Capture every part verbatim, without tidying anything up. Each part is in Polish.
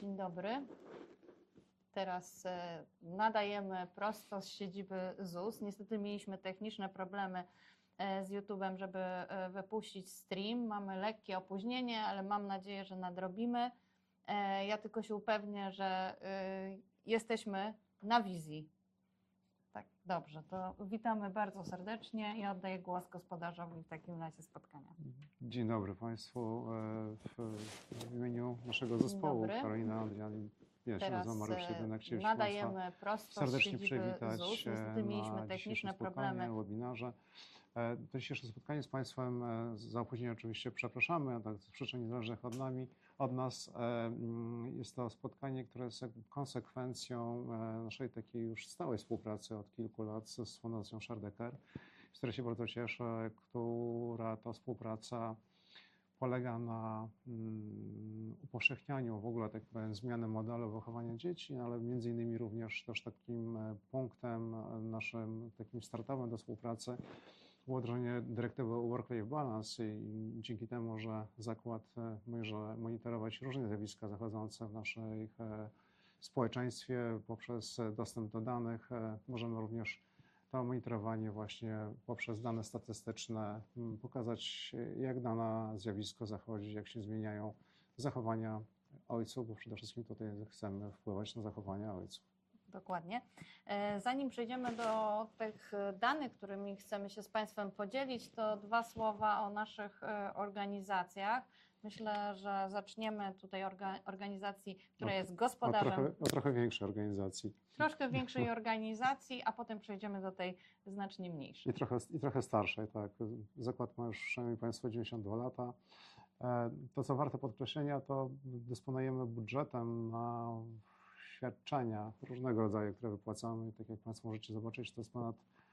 Dzień dobry. Teraz nadajemy prosto z siedziby ZUS. Niestety mieliśmy techniczne problemy z YouTube'em, żeby wypuścić stream. Mamy lekkie opóźnienie, ale mam nadzieję, że nadrobimy. Ja tylko się upewnię, że jesteśmy na wizji. Tak, dobrze, to witamy bardzo serdecznie i oddaję głos gospodarzowi w takim razie spotkania. Dzień dobry Państwu. W, w imieniu naszego zespołu Karolina, Adrian, ja się nazywam Mariusz Jedynak. Nadajemy prosto serdecznie z siedziby przywitać ZUS. Niestety mieliśmy techniczne problemy. Webinarze. To dzisiejsze spotkanie z Państwem, za opóźnienie oczywiście przepraszamy, tak z przyczyn niezależnych od nami, od nas. Jest to spotkanie, które jest konsekwencją naszej takiej już stałej współpracy od kilku lat z Fundacją Shardecker, z której się bardzo cieszę, która to współpraca polega na um, upowszechnianiu w ogóle tak powiem, zmiany modelu wychowania dzieci, ale między innymi również też takim punktem naszym takim startowym do współpracy było wdrożenie dyrektywy Work-Life Balance i dzięki temu, że zakład może monitorować różne zjawiska zachodzące w naszej społeczeństwie poprzez dostęp do danych, możemy również to monitorowanie właśnie poprzez dane statystyczne pokazać, jak dane zjawisko zachodzi, jak się zmieniają zachowania ojców, bo przede wszystkim tutaj chcemy wpływać na zachowania ojców. Dokładnie. Zanim przejdziemy do tych danych, którymi chcemy się z Państwem podzielić, to dwa słowa o naszych organizacjach. Myślę, że zaczniemy tutaj organizacji, która jest gospodarzem. O trochę, o trochę większej organizacji. Troszkę większej organizacji, a potem przejdziemy do tej znacznie mniejszej. I trochę, i trochę starszej, tak. Zakład ma już, szanowni Państwo, dziewięćdziesiąt dwa lata. To, co warte podkreślenia, to dysponujemy budżetem na świadczenia różnego rodzaju, które wypłacamy. Tak jak Państwo możecie zobaczyć, to jest ponad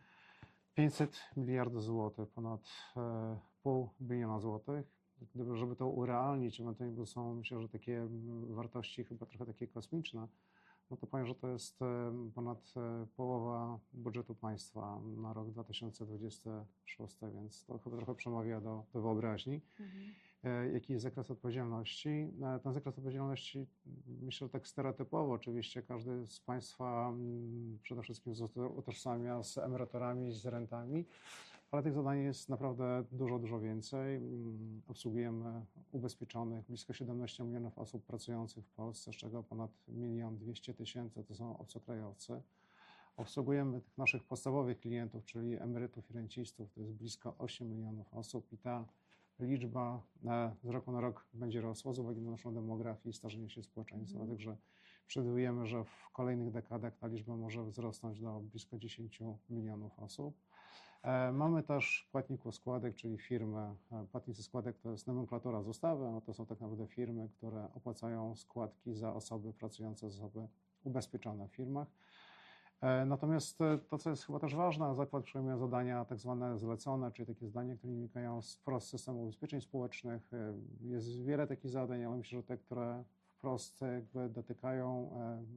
pięćset miliardów złotych, ponad e, pół biliona złotych. Gdyby, żeby to urealnić, bo są, myślę, że takie wartości chyba trochę takie kosmiczne, no to powiem, że to jest ponad połowa budżetu państwa na rok dwa tysiące dwudziesty szósty, więc to chyba trochę przemawia do, do wyobraźni. Mhm. Jaki jest zakres odpowiedzialności? Ten zakres odpowiedzialności, myślę, że tak stereotypowo oczywiście każdy z Państwa przede wszystkim utożsamia z emeryturami, z rentami, ale tych zadań jest naprawdę dużo, dużo więcej. Obsługujemy ubezpieczonych blisko siedemnaście milionów osób pracujących w Polsce, z czego ponad milion dwieście tysięcy to są obcokrajowcy. Obsługujemy tych naszych podstawowych klientów, czyli emerytów i rencistów, to jest blisko osiem milionów osób i ta liczba z roku na rok będzie rosła z uwagi na naszą demografię i starzenie się społeczeństwa. Mm. Także przewidujemy, że w kolejnych dekadach ta liczba może wzrosnąć do blisko dziesięć milionów osób. Mamy też płatników składek, czyli firmy. Płatnicy składek to jest nomenklatura z ustawy, no to są tak naprawdę firmy, które opłacają składki za osoby pracujące, osoby ubezpieczone w firmach. Natomiast to, co jest chyba też ważne, zakład przyjmuje zadania tak zwane zlecone, czyli takie zadania, które wynikają wprost z systemu ubezpieczeń społecznych. Jest wiele takich zadań, ale myślę, że te, które wprost jakby dotykają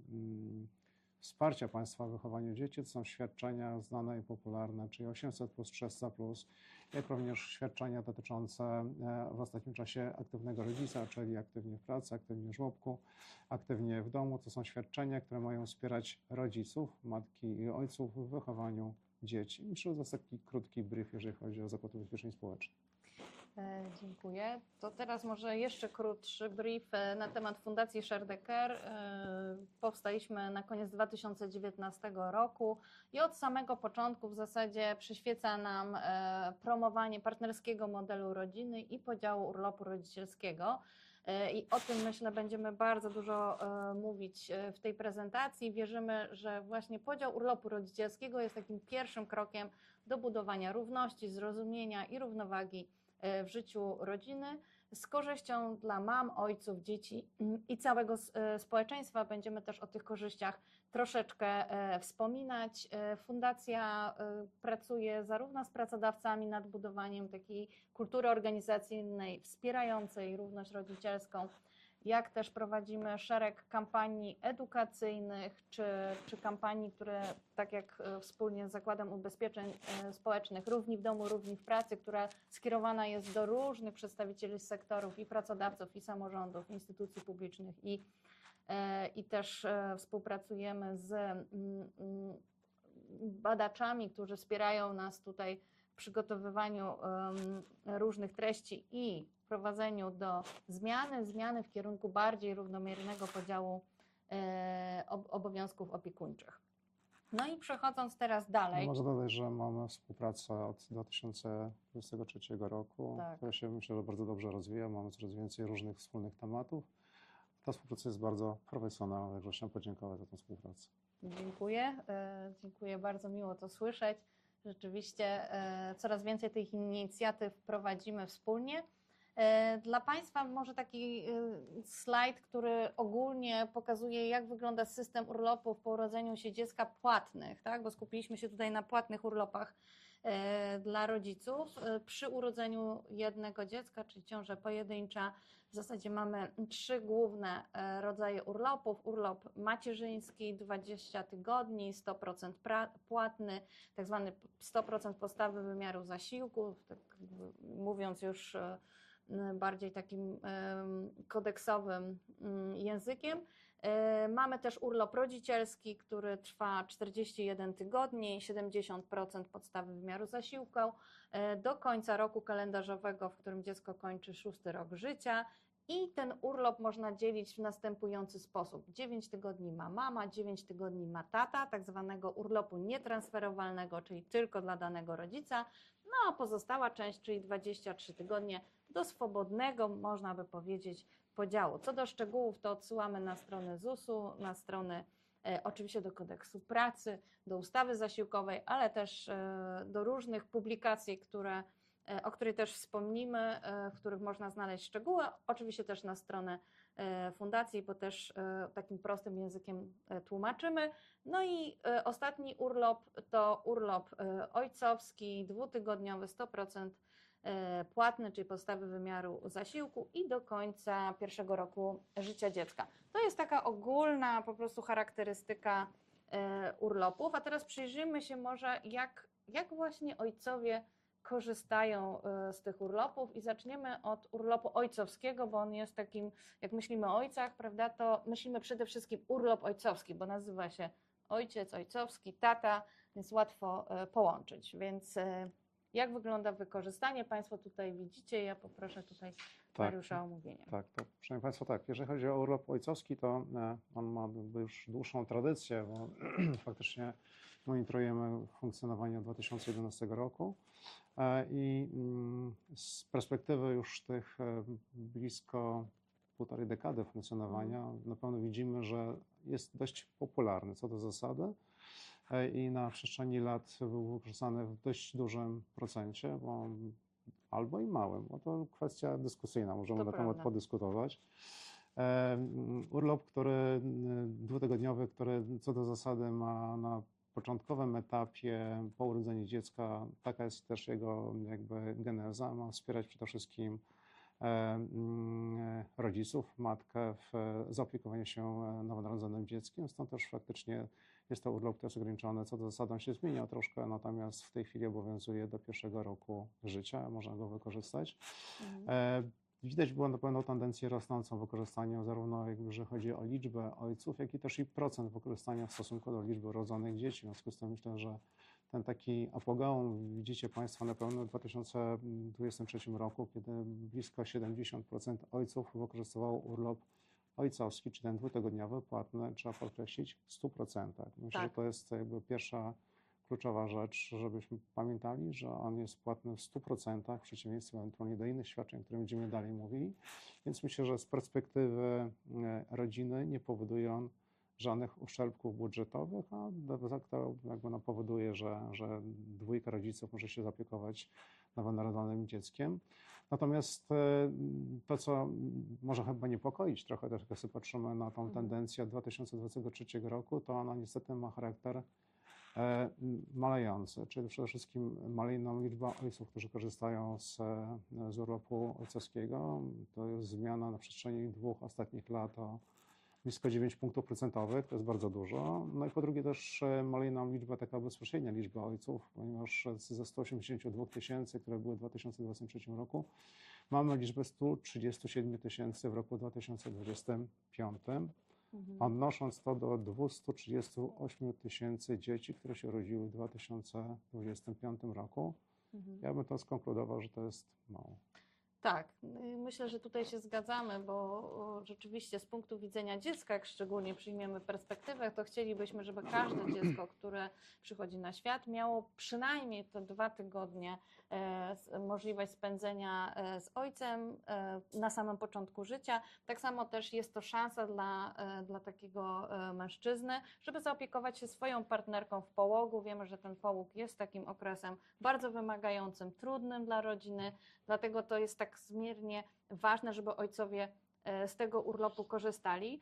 wsparcia państwa w wychowaniu dzieci, to są świadczenia znane i popularne, czyli osiemset plus, trzysta plus, jak również świadczenia dotyczące w ostatnim czasie aktywnego rodzica, czyli aktywnie w pracy, aktywnie w żłobku, aktywnie w domu. To są świadczenia, które mają wspierać rodziców, matki i ojców w wychowaniu dzieci. Myślę, że to jest taki krótki brief, jeżeli chodzi o Zakład Ubezpieczeń Społecznych. Dziękuję. To teraz może jeszcze krótszy brief na temat Fundacji Shardecker. Powstaliśmy na koniec dwa tysiące dziewiętnastego roku i od samego początku w zasadzie przyświeca nam promowanie partnerskiego modelu rodziny i podziału urlopu rodzicielskiego. I o tym, myślę, będziemy bardzo dużo mówić w tej prezentacji. Wierzymy, że właśnie podział urlopu rodzicielskiego jest takim pierwszym krokiem do budowania równości, zrozumienia i równowagi w życiu rodziny z korzyścią dla mam, ojców, dzieci i całego społeczeństwa. Będziemy też o tych korzyściach troszeczkę wspominać. Fundacja pracuje zarówno z pracodawcami nad budowaniem takiej kultury organizacyjnej wspierającej równość rodzicielską, jak też prowadzimy szereg kampanii edukacyjnych, czy, czy kampanii, które tak jak wspólnie z Zakładem Ubezpieczeń Społecznych Równi w domu, równi w pracy, która skierowana jest do różnych przedstawicieli sektorów i pracodawców, i samorządów, instytucji publicznych i i też współpracujemy z badaczami, którzy wspierają nas tutaj w przygotowywaniu różnych treści i prowadzeniu do zmiany, zmiany w kierunku bardziej równomiernego podziału obowiązków opiekuńczych. No i przechodząc teraz dalej. No, można dodać, że mamy współpracę od dwa tysiące dwudziestego trzeciego roku, Tak. która się myślę, że bardzo dobrze rozwija. Mamy coraz więcej różnych wspólnych tematów. Ta współpraca jest bardzo profesjonalna, także chciałem podziękować za tę współpracę. Dziękuję. Dziękuję, bardzo miło to słyszeć. Rzeczywiście coraz więcej tych inicjatyw prowadzimy wspólnie. Dla Państwa może taki slajd, który ogólnie pokazuje, jak wygląda system urlopów po urodzeniu się dziecka płatnych, tak? Bo skupiliśmy się tutaj na płatnych urlopach dla rodziców. Przy urodzeniu jednego dziecka, czyli ciąża pojedyncza, w zasadzie mamy trzy główne rodzaje urlopów. Urlop macierzyński, dwadzieścia tygodni, sto procent płatny, tak zwany sto procent podstawy wymiaru zasiłku, tak mówiąc już bardziej takim kodeksowym językiem. Mamy też urlop rodzicielski, który trwa czterdzieści jeden tygodni, siedemdziesiąt procent podstawy wymiaru zasiłku do końca roku kalendarzowego, w którym dziecko kończy szósty rok życia. I ten urlop można dzielić w następujący sposób. dziewięć tygodni ma mama, dziewięć tygodni ma tata, tak zwanego urlopu nietransferowalnego, czyli tylko dla danego rodzica. No a pozostała część, czyli dwadzieścia trzy tygodnie, do swobodnego, można by powiedzieć, podziału. Co do szczegółów, to odsyłamy na stronę zusu, na stronę e, oczywiście do kodeksu pracy, do ustawy zasiłkowej, ale też e, do różnych publikacji, które, e, o których też wspomnimy, e, w których można znaleźć szczegóły. Oczywiście też na stronę e, fundacji, bo też e, takim prostym językiem e, tłumaczymy. No i e, ostatni urlop to urlop e, ojcowski, dwutygodniowy, sto procent płatny, czyli podstawy wymiaru zasiłku i do końca pierwszego roku życia dziecka. To jest taka ogólna po prostu charakterystyka urlopów, a teraz przyjrzyjmy się może, jak, jak właśnie ojcowie korzystają z tych urlopów i zaczniemy od urlopu ojcowskiego, bo on jest takim, jak myślimy o ojcach, prawda, to myślimy przede wszystkim urlop ojcowski, bo nazywa się ojciec, ojcowski, tata, więc łatwo połączyć, więc jak wygląda wykorzystanie? Państwo tutaj widzicie, ja poproszę tutaj Mariusza tak, o omówienie. Tak, to proszę Państwa, tak, jeżeli chodzi o urlop ojcowski, to on ma już dłuższą tradycję, bo faktycznie monitorujemy funkcjonowanie od dwa tysiące jedenastego roku i z perspektywy już tych blisko półtorej dekady funkcjonowania mm. na pewno widzimy, że jest dość popularny co do zasady. I na przestrzeni lat był wykorzystany w dość dużym procencie, bo albo i małym, bo to kwestia dyskusyjna, możemy to na prawda. temat podyskutować. Urlop, który dwutygodniowy, który co do zasady ma na początkowym etapie po urodzeniu dziecka, taka jest też jego jakby geneza, ma wspierać przede wszystkim rodziców, matkę w zaopiekowaniu się nowonarodzonym dzieckiem, stąd też faktycznie jest to urlop, który jest ograniczony, co do zasady on się zmienia troszkę, natomiast w tej chwili obowiązuje do pierwszego roku życia, można go wykorzystać. Mhm. Widać było na pewno tendencję rosnącą w wykorzystaniu, zarówno jeżeli chodzi o liczbę ojców, jak i też i procent wykorzystania w stosunku do liczby urodzonych dzieci. W związku z tym myślę, że ten taki apogeum widzicie Państwo na pewno w dwa tysiące dwudziestym trzecim roku, kiedy blisko siedemdziesiąt procent ojców wykorzystywało urlop ojcowski, czy ten dwutygodniowy, płatny, trzeba podkreślić, w stu procentach. Myślę, tak. że to jest jakby pierwsza kluczowa rzecz, żebyśmy pamiętali, że on jest płatny w stu procentach, w przeciwieństwie ewentualnie do innych świadczeń, o których będziemy dalej mówili. Więc myślę, że z perspektywy rodziny nie powoduje on żadnych uszczerbków budżetowych, a to jakby no powoduje, że, że dwójka rodziców może się zaopiekować nowonarodzonym dzieckiem. Natomiast to, co może chyba niepokoić trochę, też jak sobie patrzymy na tą tendencję od dwa tysiące dwudziestego trzeciego roku, to ona niestety ma charakter malejący, czyli przede wszystkim maleją liczba ojców, którzy korzystają z, z urlopu ojcowskiego. To jest zmiana na przestrzeni dwóch ostatnich lat o blisko dziewięć punktów procentowych, to jest bardzo dużo. No i po drugie też maleje nam liczba taka bezpośrednia liczba ojców, ponieważ ze stu osiemdziesięciu dwóch tysięcy, które były w dwa tysiące dwudziestym trzecim roku, mamy liczbę stu trzydziestu siedmiu tysięcy w roku dwa tysiące dwudziestym piątym. Mhm. odnosząc to do dwieście trzydzieści osiem tysięcy dzieci, które się urodziły w dwa tysiące dwudziestym piątym roku. Mhm. Ja bym to skonkludował, że to jest mało. Tak, y, myślę, że tutaj się zgadzamy, bo o, rzeczywiście z punktu widzenia dziecka, jak szczególnie przyjmiemy perspektywę, to chcielibyśmy, żeby każde dziecko, które przychodzi na świat, miało przynajmniej te dwa tygodnie e, s- możliwość spędzenia e, z ojcem e, na samym początku życia. Tak samo też jest to szansa dla, e, dla takiego e, mężczyzny, żeby zaopiekować się swoją partnerką w połogu. Wiemy, że ten połóg jest takim okresem bardzo wymagającym, trudnym dla rodziny. Dlatego to jest tak zmiernie ważne, żeby ojcowie e, z tego urlopu korzystali.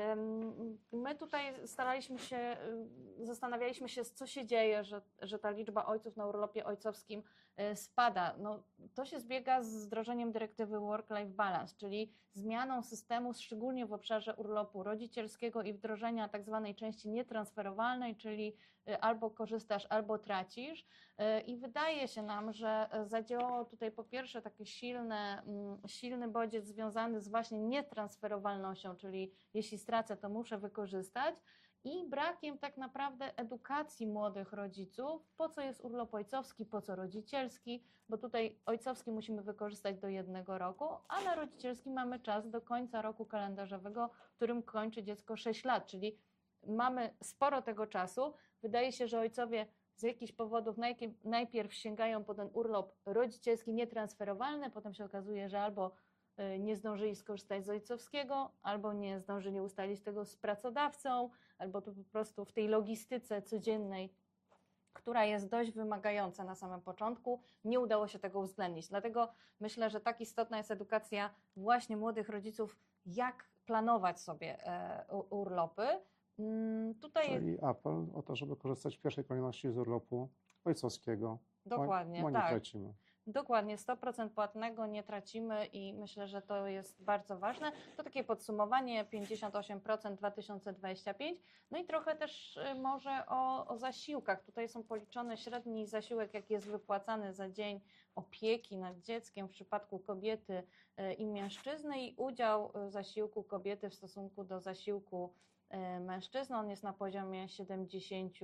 Ym, My tutaj staraliśmy się, y, zastanawialiśmy się, co się dzieje, że, że ta liczba ojców na urlopie ojcowskim y, spada. No, to się zbiega z wdrożeniem dyrektywy Work-Life Balance, czyli zmianą systemu, szczególnie w obszarze urlopu rodzicielskiego i wdrożenia tak zwanej części nietransferowalnej, czyli y, albo korzystasz, albo tracisz. Y, I wydaje się nam, że y, zadziałało tutaj po pierwsze taki silny, mm, silny bodziec związany z właśnie nietransferowalnością, czyli jeśli stracę, to muszę wykorzystać, i brakiem tak naprawdę edukacji młodych rodziców, po co jest urlop ojcowski, po co rodzicielski, bo tutaj ojcowski musimy wykorzystać do jednego roku, a na rodzicielski mamy czas do końca roku kalendarzowego, w którym kończy dziecko sześć lat, czyli mamy sporo tego czasu. Wydaje się, że ojcowie z jakichś powodów najpierw, najpierw sięgają po ten urlop rodzicielski nietransferowalny, potem się okazuje, że albo y, nie zdążyli skorzystać z ojcowskiego, albo nie zdążyli ustalić tego z pracodawcą, albo to po prostu w tej logistyce codziennej, która jest dość wymagająca na samym początku, nie udało się tego uwzględnić. Dlatego myślę, że tak istotna jest edukacja właśnie młodych rodziców, jak planować sobie e, u- urlopy. Mm, Tutaj Czyli apel o to, żeby korzystać w pierwszej kolejności z urlopu ojcowskiego, bo, dokładnie, bo nie tak. tracimy. Dokładnie, sto procent płatnego nie tracimy i myślę, że to jest bardzo ważne. To takie podsumowanie, pięćdziesiąt osiem procent dwa tysiące dwudziesty piąty. No i trochę też y, może o, o zasiłkach. Tutaj są policzone średni zasiłek, jaki jest wypłacany za dzień opieki nad dzieckiem w przypadku kobiety y, i mężczyzny, i udział y, zasiłku kobiety w stosunku do zasiłku y, mężczyzny. On jest na poziomie siedemdziesiąt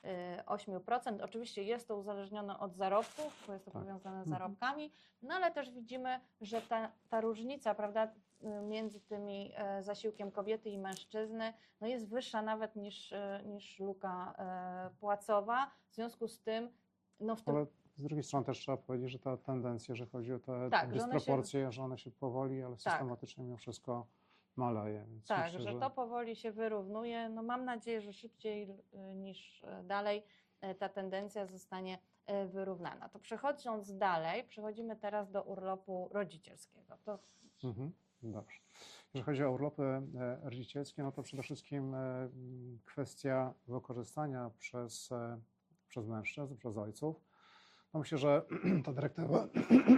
osiem procent. Oczywiście jest to uzależnione od zarobków, bo jest to Tak. powiązane z Mhm. zarobkami, no ale też widzimy, że ta, ta różnica, prawda, między tymi e, zasiłkiem kobiety i mężczyzny, no jest wyższa nawet niż, e, niż luka e, płacowa. W związku z tym, no w tym, Ale z drugiej strony też trzeba powiedzieć, że ta tendencja, że chodzi o te Tak, że one się- dysproporcje, że one się powoli, ale Tak. systematycznie mimo wszystko maleje. Więc tak, myślę, że to powoli się wyrównuje. No mam nadzieję, że szybciej y, niż y, dalej y, ta tendencja zostanie y, wyrównana. To przechodząc dalej, przechodzimy teraz do urlopu rodzicielskiego. To Mhm, dobrze. Jeżeli chodzi o urlopy e, rodzicielskie, no to przede wszystkim e, m, kwestia wykorzystania przez, e, przez mężczyzn, przez ojców. No myślę, że ta dyrektywa,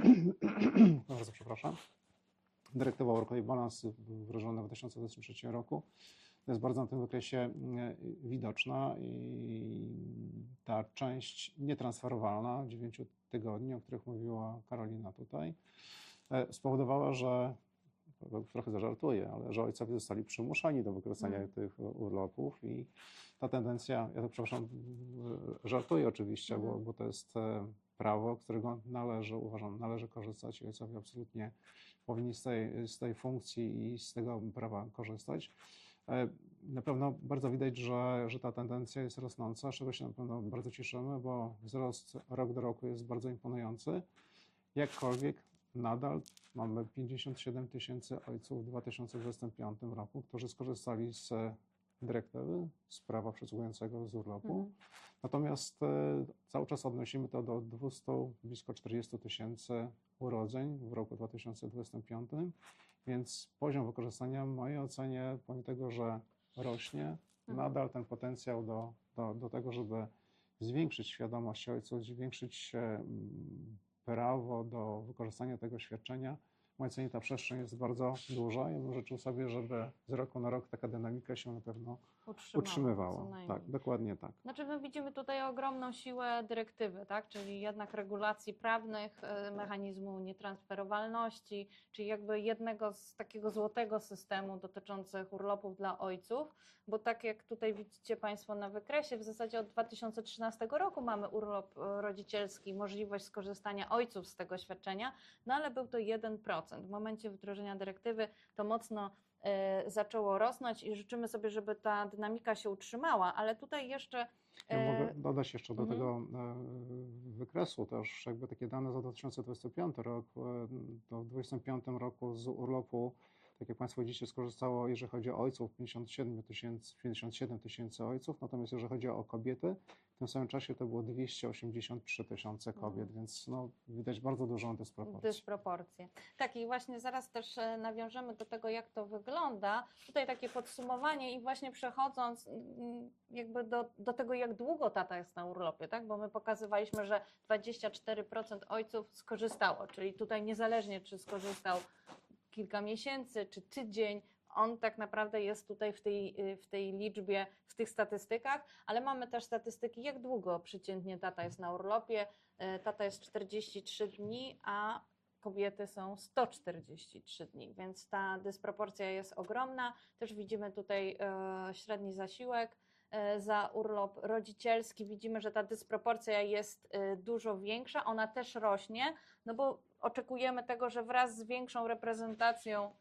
bardzo przepraszam, dyrektywa Work-Life Balance wdrożona w dwa tysiące dwudziestym trzecim roku jest bardzo na tym wykresie e, widoczna i ta część nietransferowalna, dziewięciu tygodni, o których mówiła Karolina tutaj, e, spowodowała, że trochę zażartuję, ale że ojcowie zostali przymuszani do wykorzystania Mhm. tych urlopów i ta tendencja, ja to przepraszam, żartuję oczywiście, bo, Mhm. bo to jest e, prawo, którego należy, uważam, należy korzystać i ojcowie absolutnie powinni z tej, z tej funkcji i z tego prawa korzystać. E, Na pewno bardzo widać, że, że ta tendencja jest rosnąca, z czego się na pewno bardzo cieszymy, bo wzrost rok do roku jest bardzo imponujący. Jakkolwiek nadal mamy pięćdziesiąt siedem tysięcy ojców w dwa tysiące dwudziestym piątym roku, którzy skorzystali z dyrektywy, z prawa przysługującego z urlopu. Mhm. Natomiast e, cały czas odnosimy to do dwieście, blisko czterdzieści tysięcy urodzeń w roku dwa tysiące dwudziestym piątym, więc poziom wykorzystania w mojej ocenie, pomimo tego, że rośnie, Mhm. nadal ten potencjał do, do, do tego, żeby zwiększyć świadomość ojców, zwiększyć e, prawo do wykorzystania tego świadczenia w mojej ocenie ta przestrzeń jest bardzo duża. Ja bym życzył sobie, żeby z roku na rok taka dynamika się na pewno Utrzymała, utrzymywała. co najmniej. Tak, dokładnie tak. Znaczy my widzimy tutaj ogromną siłę dyrektywy, tak? Czyli jednak regulacji prawnych, e, mechanizmu nietransferowalności, czyli jakby jednego z takiego złotego systemu dotyczących urlopów dla ojców, bo tak jak tutaj widzicie Państwo na wykresie, w zasadzie od dwa tysiące trzynastego roku mamy urlop e, rodzicielski, możliwość skorzystania ojców z tego świadczenia, no ale był to jeden procent. W momencie wdrożenia dyrektywy to mocno e, zaczęło rosnąć i życzymy sobie, żeby ta dynamika się utrzymała, ale tutaj jeszcze Ja e, mogę dodać jeszcze do mhm. tego e, wykresu też jakby takie dane za dwa tysiące dwudziesty piąty rok. e, To w dwudziestym piątym roku z urlopu, tak jak Państwo widzicie, skorzystało, jeżeli chodzi o ojców, pięćdziesiąt siedem tysięcy, pięćdziesiąt siedem tysięcy ojców, natomiast jeżeli chodzi o kobiety, w tym samym czasie to było dwieście osiemdziesiąt trzy tysiące kobiet, Mhm. więc no, widać bardzo dużą dysproporcję. Dysproporcje. Tak, i właśnie zaraz też e, nawiążemy do tego, jak to wygląda. Tutaj takie podsumowanie i właśnie przechodząc mm, jakby do, do tego, jak długo tata jest na urlopie, tak? Bo my pokazywaliśmy, że dwadzieścia cztery procent ojców skorzystało, czyli tutaj niezależnie, czy skorzystał kilka miesięcy, czy tydzień, on tak naprawdę jest tutaj w tej, w tej liczbie, w tych statystykach, ale mamy też statystyki, jak długo przeciętnie tata jest na urlopie. E, Tata jest czterdzieści trzy dni, a kobiety są sto czterdzieści trzy dni, więc ta dysproporcja jest ogromna. Też widzimy tutaj e, średni zasiłek e, za urlop rodzicielski. Widzimy, że ta dysproporcja jest e, dużo większa, ona też rośnie, no bo oczekujemy tego, że wraz z większą reprezentacją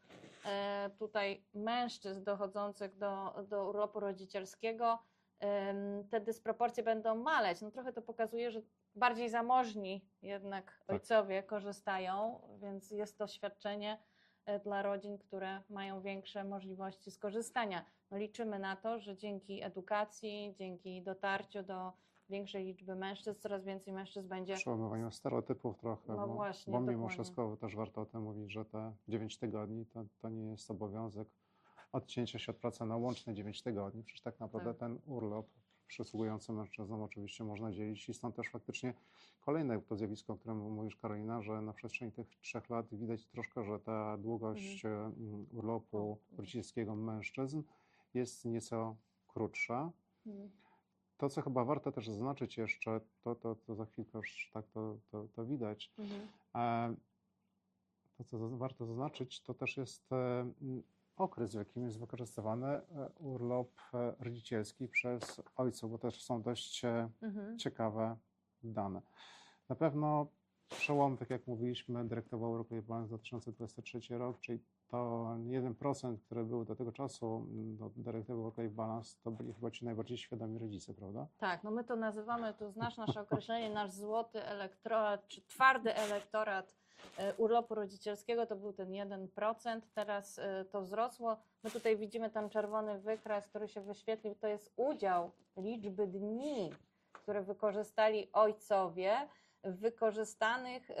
e, tutaj mężczyzn dochodzących do, do urlopu rodzicielskiego, em, te dysproporcje będą maleć. No trochę to pokazuje, że bardziej zamożni jednak Tak. ojcowie korzystają, więc jest to świadczenie e, dla rodzin, które mają większe możliwości skorzystania. No liczymy na to, że dzięki edukacji, dzięki dotarciu do większej liczby mężczyzn, coraz więcej mężczyzn będzie. Przełamywania stereotypów trochę, No bo, właśnie, bo mimo dokładnie. wszystko też warto o tym mówić, że te dziewięć tygodni to, to nie jest obowiązek odcięcia się od pracy na łączne dziewięć tygodni. Przecież tak naprawdę Tak. ten urlop przysługujący mężczyznom oczywiście można dzielić i stąd też faktycznie kolejne to zjawisko, o którym mówisz, Karolina, że na przestrzeni tych trzech lat widać troszkę, że ta długość mhm. urlopu rodzicielskiego mężczyzn jest nieco krótsza. Mhm. To, co chyba warto też zaznaczyć jeszcze, to, to, to za chwilkę już tak to, to, to widać. Mhm. E, to, co warto zaznaczyć, to też jest e, okres, w jakim jest wykorzystywany e, urlop e, rodzicielski przez ojców, bo też są dość e, Mhm. ciekawe dane. Na pewno przełom, tak jak mówiliśmy, dyrektywa Work-Life Balance dwa tysiące dwudziesty trzeci rok, czyli to jeden procent, które były do tego czasu do dyrektywy Work-Life Balance, to byli chyba ci najbardziej świadomi rodzice, prawda? Tak, no my to nazywamy, to znasz nasze określenie, nasz złoty elektorat, czy twardy elektorat e, urlopu rodzicielskiego, to był ten jeden procent, teraz e, to wzrosło. My tutaj widzimy ten czerwony wykres, który się wyświetlił, to jest udział liczby dni, które wykorzystali ojcowie, wykorzystanych em,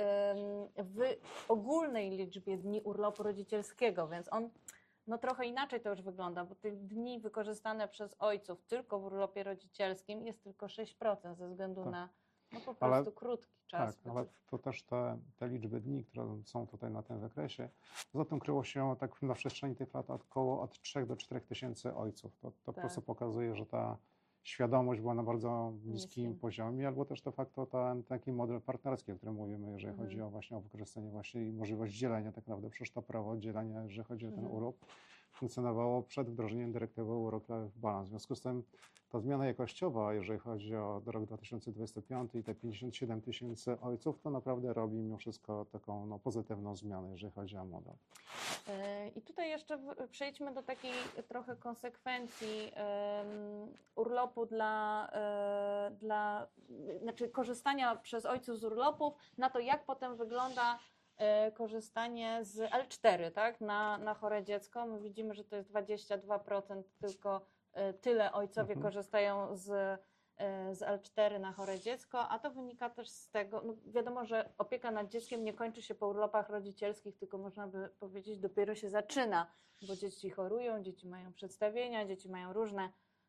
w ogólnej liczbie dni urlopu rodzicielskiego, więc on no trochę inaczej to już wygląda, bo tych dni wykorzystane przez ojców tylko w urlopie rodzicielskim jest tylko sześć procent ze względu Tak. na no po Ale- prostu krótki czas. Tak, ale to też te, te liczby dni, które są tutaj na tym wykresie, za tym kryło się tak na przestrzeni tych lat około od trzech do czterech tysięcy ojców. To, to po Tak. prostu pokazuje, że ta świadomość była na bardzo niskim Niskim. poziomie, albo też de facto ten taki model partnerski, o którym mówimy, jeżeli Mhm. chodzi o właśnie o wykorzystanie właśnie i możliwość dzielenia tak naprawdę, przecież to prawo dzielenia, jeżeli chodzi o ten Mhm. urlop, funkcjonowało przed wdrożeniem dyrektywy Work-Life Balance. W związku z tym ta zmiana jakościowa, jeżeli chodzi o rok dwa tysiące dwudziesty piąty i te pięćdziesiąt siedem tysięcy ojców, to naprawdę robi mimo wszystko taką no, pozytywną zmianę, jeżeli chodzi o model. E, I tutaj jeszcze w- przejdźmy do takiej trochę konsekwencji em, urlopu dla, e, dla, znaczy korzystania przez ojców z urlopów, na to jak potem wygląda e, korzystanie z L cztery, tak, na, na chore dziecko. My widzimy, że to jest dwadzieścia dwa procent tylko e, tyle ojcowie Mhm. korzystają z e, z L cztery na chore dziecko, a to wynika też z tego, no wiadomo, że opieka nad dzieckiem nie kończy się po urlopach rodzicielskich, tylko można by powiedzieć dopiero się zaczyna, bo dzieci chorują, dzieci mają przedstawienia, dzieci mają różne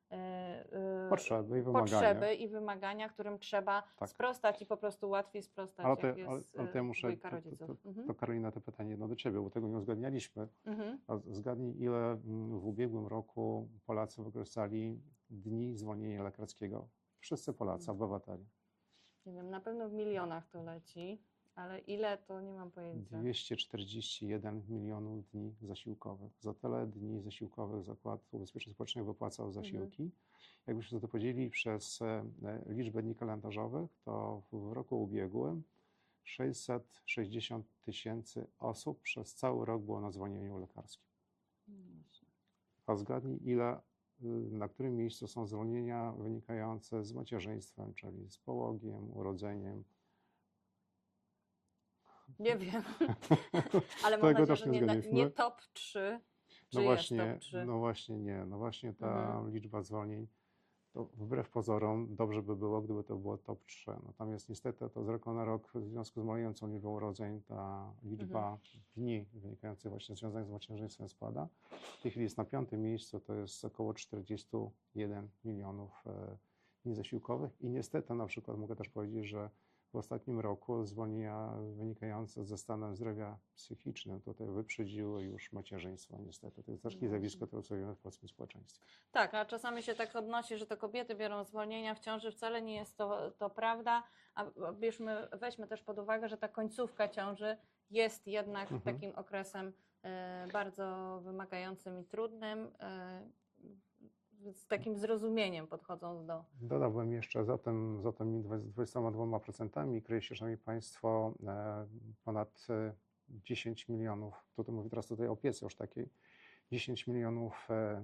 e, Potrzeby i wymagania. potrzeby i wymagania, którym trzeba Tak. sprostać i po prostu łatwiej sprostać, Ale to, jak ale, jest ale to ja e, muszę, dwójka to, rodziców. to, to, Mhm. to Karolina, to pytanie jedno do Ciebie, bo tego nie uzgadnialiśmy. Mhm. A zgadnij, ile mm, w ubiegłym roku Polacy wykorzystali dni zwolnienia lekarskiego? Wszyscy Polacy, obywatele. Nie wiem, na pewno w milionach to leci, ale ile to nie mam pojęcia. dwieście czterdzieści jeden milionów dni zasiłkowych. Za tyle dni zasiłkowych Zakład Ubezpieczeń Społecznych wypłacał zasiłki. Mhm. Jakbyśmy to podzielili przez e, liczbę dni kalendarzowych, to w roku ubiegłym sześćset sześćdziesiąt tysięcy osób przez cały rok było na zwolnieniu lekarskim. A zgadnij, ile, na którym miejscu są zwolnienia wynikające z macierzyństwem, czyli z połogiem, urodzeniem. Nie wiem, ale mam Tego nadzieję, też że nie nie, na- zgadliśmy. nie top trzy. Czy No jest właśnie, top trzy? no właśnie nie. No właśnie ta Mhm. liczba zwolnień, to wbrew pozorom dobrze by było, gdyby to było top trzy. Natomiast niestety to z roku na rok w związku z malejącą liczbą urodzeń ta liczba Mhm. dni wynikających właśnie związanych z macierzyństwem spada. W tej chwili jest na piątym miejscu, to jest około czterdzieści jeden milionów e, dni zasiłkowych i niestety na przykład mogę też powiedzieć, że w ostatnim roku zwolnienia wynikające ze stanem zdrowia psychicznym tutaj wyprzedziły już macierzyństwo niestety. To jest też takie No zjawisko, które obserwujemy w polskim społeczeństwie. Tak, a czasami się tak odnosi, że to kobiety biorą zwolnienia w ciąży. Wcale nie jest to, to prawda. A bierzmy, weźmy też pod uwagę, że ta końcówka ciąży jest jednak Mhm. takim okresem e, bardzo wymagającym i trudnym. E, z takim zrozumieniem podchodząc do... Dodałbym jeszcze za tym, za tymi dwudziestoma dwoma procentami kryje się, szanowni Państwo, e, ponad e, dziesięć milionów, tutaj mówię teraz tutaj o opiece już takiej, dziesięć milionów e, e,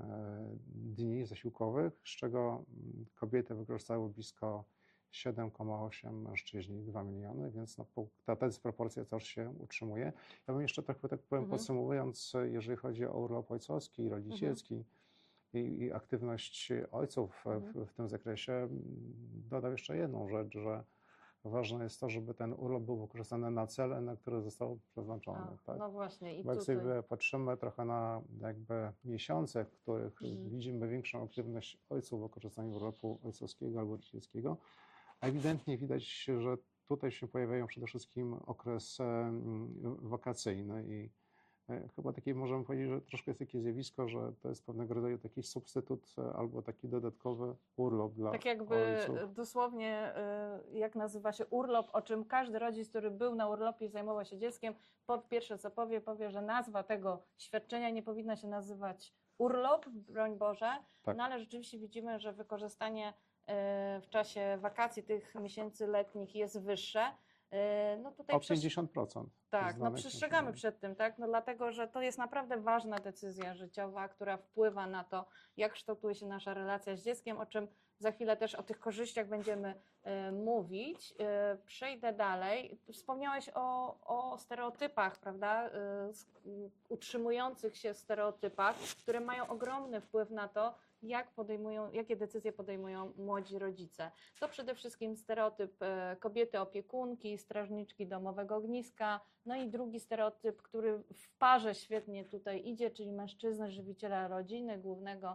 dni zasiłkowych, z czego kobiety wykorzystały blisko siedem przecinek osiem, mężczyźni dwa miliony, więc no, ta, ta dysproporcja też się utrzymuje. Ja bym jeszcze trochę tak powiem, Mhm. podsumowując, jeżeli chodzi o urlop ojcowski i rodzicielski, Mhm. I, i aktywność ojców Mhm. w, w tym zakresie, dodam jeszcze jedną rzecz, że ważne jest to, żeby ten urlop był wykorzystany na cele, na które został przeznaczony. A, Tak? no właśnie. I Bo jak tutaj... sobie patrzymy trochę na jakby miesiące, w których Mhm. widzimy większą aktywność ojców w wykorzystaniu urlopu ojcowskiego albo rodzicielskiego, ewidentnie widać, że tutaj się pojawiają przede wszystkim okres em, wakacyjny i e, chyba takie możemy powiedzieć, że troszkę jest takie zjawisko, że to jest pewnego rodzaju taki substytut e, albo taki dodatkowy urlop dla Tak jakby ojców. dosłownie, y, jak nazywa się urlop, o czym każdy rodzic, który był na urlopie i zajmował się dzieckiem, po pierwsze co powie, powie, że nazwa tego świadczenia nie powinna się nazywać urlop, broń Boże, Tak. no ale rzeczywiście widzimy, że wykorzystanie y, w czasie wakacji tych miesięcy letnich jest wyższe. Y, No tutaj O przesz- pięćdziesiąt procent. Tak, no znanych przestrzegamy miesięcy. przed tym, tak? No dlatego, że to jest naprawdę ważna decyzja życiowa, która wpływa na to, jak kształtuje się nasza relacja z dzieckiem, o czym za chwilę też o tych korzyściach będziemy e, mówić. E, przejdę dalej. Wspomniałeś o, o stereotypach, prawda? E, s- utrzymujących się stereotypach, które mają ogromny wpływ na to, jak podejmują, jakie decyzje podejmują młodzi rodzice. To przede wszystkim stereotyp e, kobiety opiekunki, strażniczki domowego ogniska, no i drugi stereotyp, który w parze świetnie tutaj idzie, czyli mężczyzny, żywiciela rodziny, głównego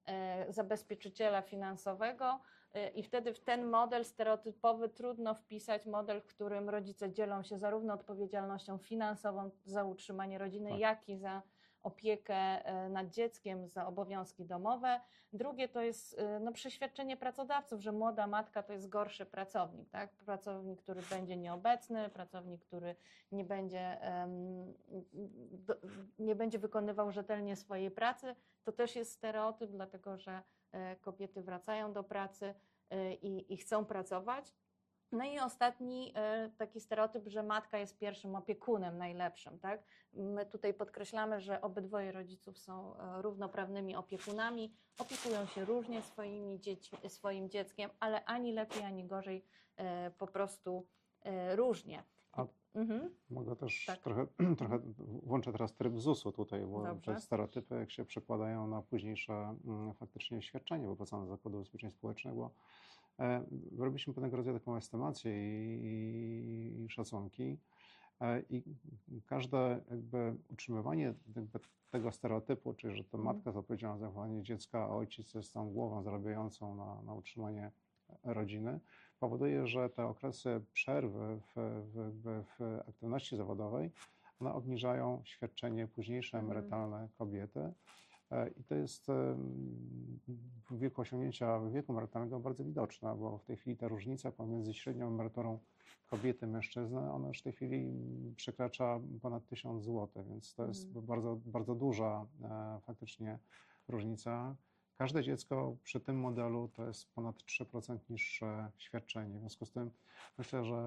e, zabezpieczyciela finansowego. E, I wtedy w ten model stereotypowy trudno wpisać model, w którym rodzice dzielą się zarówno odpowiedzialnością finansową za utrzymanie rodziny, Tak. jak i za opiekę e, nad dzieckiem, za obowiązki domowe. Drugie to jest e, no, przeświadczenie pracodawców, że młoda matka to jest gorszy pracownik, tak? Pracownik, który będzie nieobecny, pracownik, który nie będzie, em, do, nie będzie wykonywał rzetelnie swojej pracy. To też jest stereotyp, dlatego że e, kobiety wracają do pracy e, i, i chcą pracować. No i ostatni e, taki stereotyp, że matka jest pierwszym opiekunem najlepszym, tak? My tutaj podkreślamy, że obydwoje rodziców są e, równoprawnymi opiekunami, opiekują się różnie swoimi dziećmi, swoim dzieckiem, ale ani lepiej, ani gorzej, e, po prostu e, różnie. A Mhm. mogę też Tak. trochę, trochę włączę teraz tryb zusu tutaj, bo Dobrze. te stereotypy jak się przekładają na późniejsze mm, faktycznie świadczenie wypłacane z Zakładu Ubezpieczeń Społecznych, bo e, robiliśmy pewnego rodzaju taką estymację i, i, i szacunki. E, I każde jakby utrzymywanie jakby tego stereotypu, czyli że to Mhm. matka jest odpowiedzialna za wychowanie dziecka, a ojciec jest tą głową zarabiającą na, na utrzymanie rodziny, powoduje, że te okresy przerwy w, w, w, w aktywności zawodowej, one obniżają świadczenie późniejsze Mhm. emerytalne kobiety. E, I to jest em, w wieku osiągnięcia wieku emerytalnego bardzo widoczne, bo w tej chwili ta różnica pomiędzy średnią emeryturą kobiety i mężczyzny, ona już w tej chwili przekracza ponad tysiąc złotych, więc to jest Mhm. bardzo, bardzo duża e, faktycznie różnica. Każde dziecko przy tym modelu to jest ponad trzy procent niższe świadczenie. W związku z tym myślę, że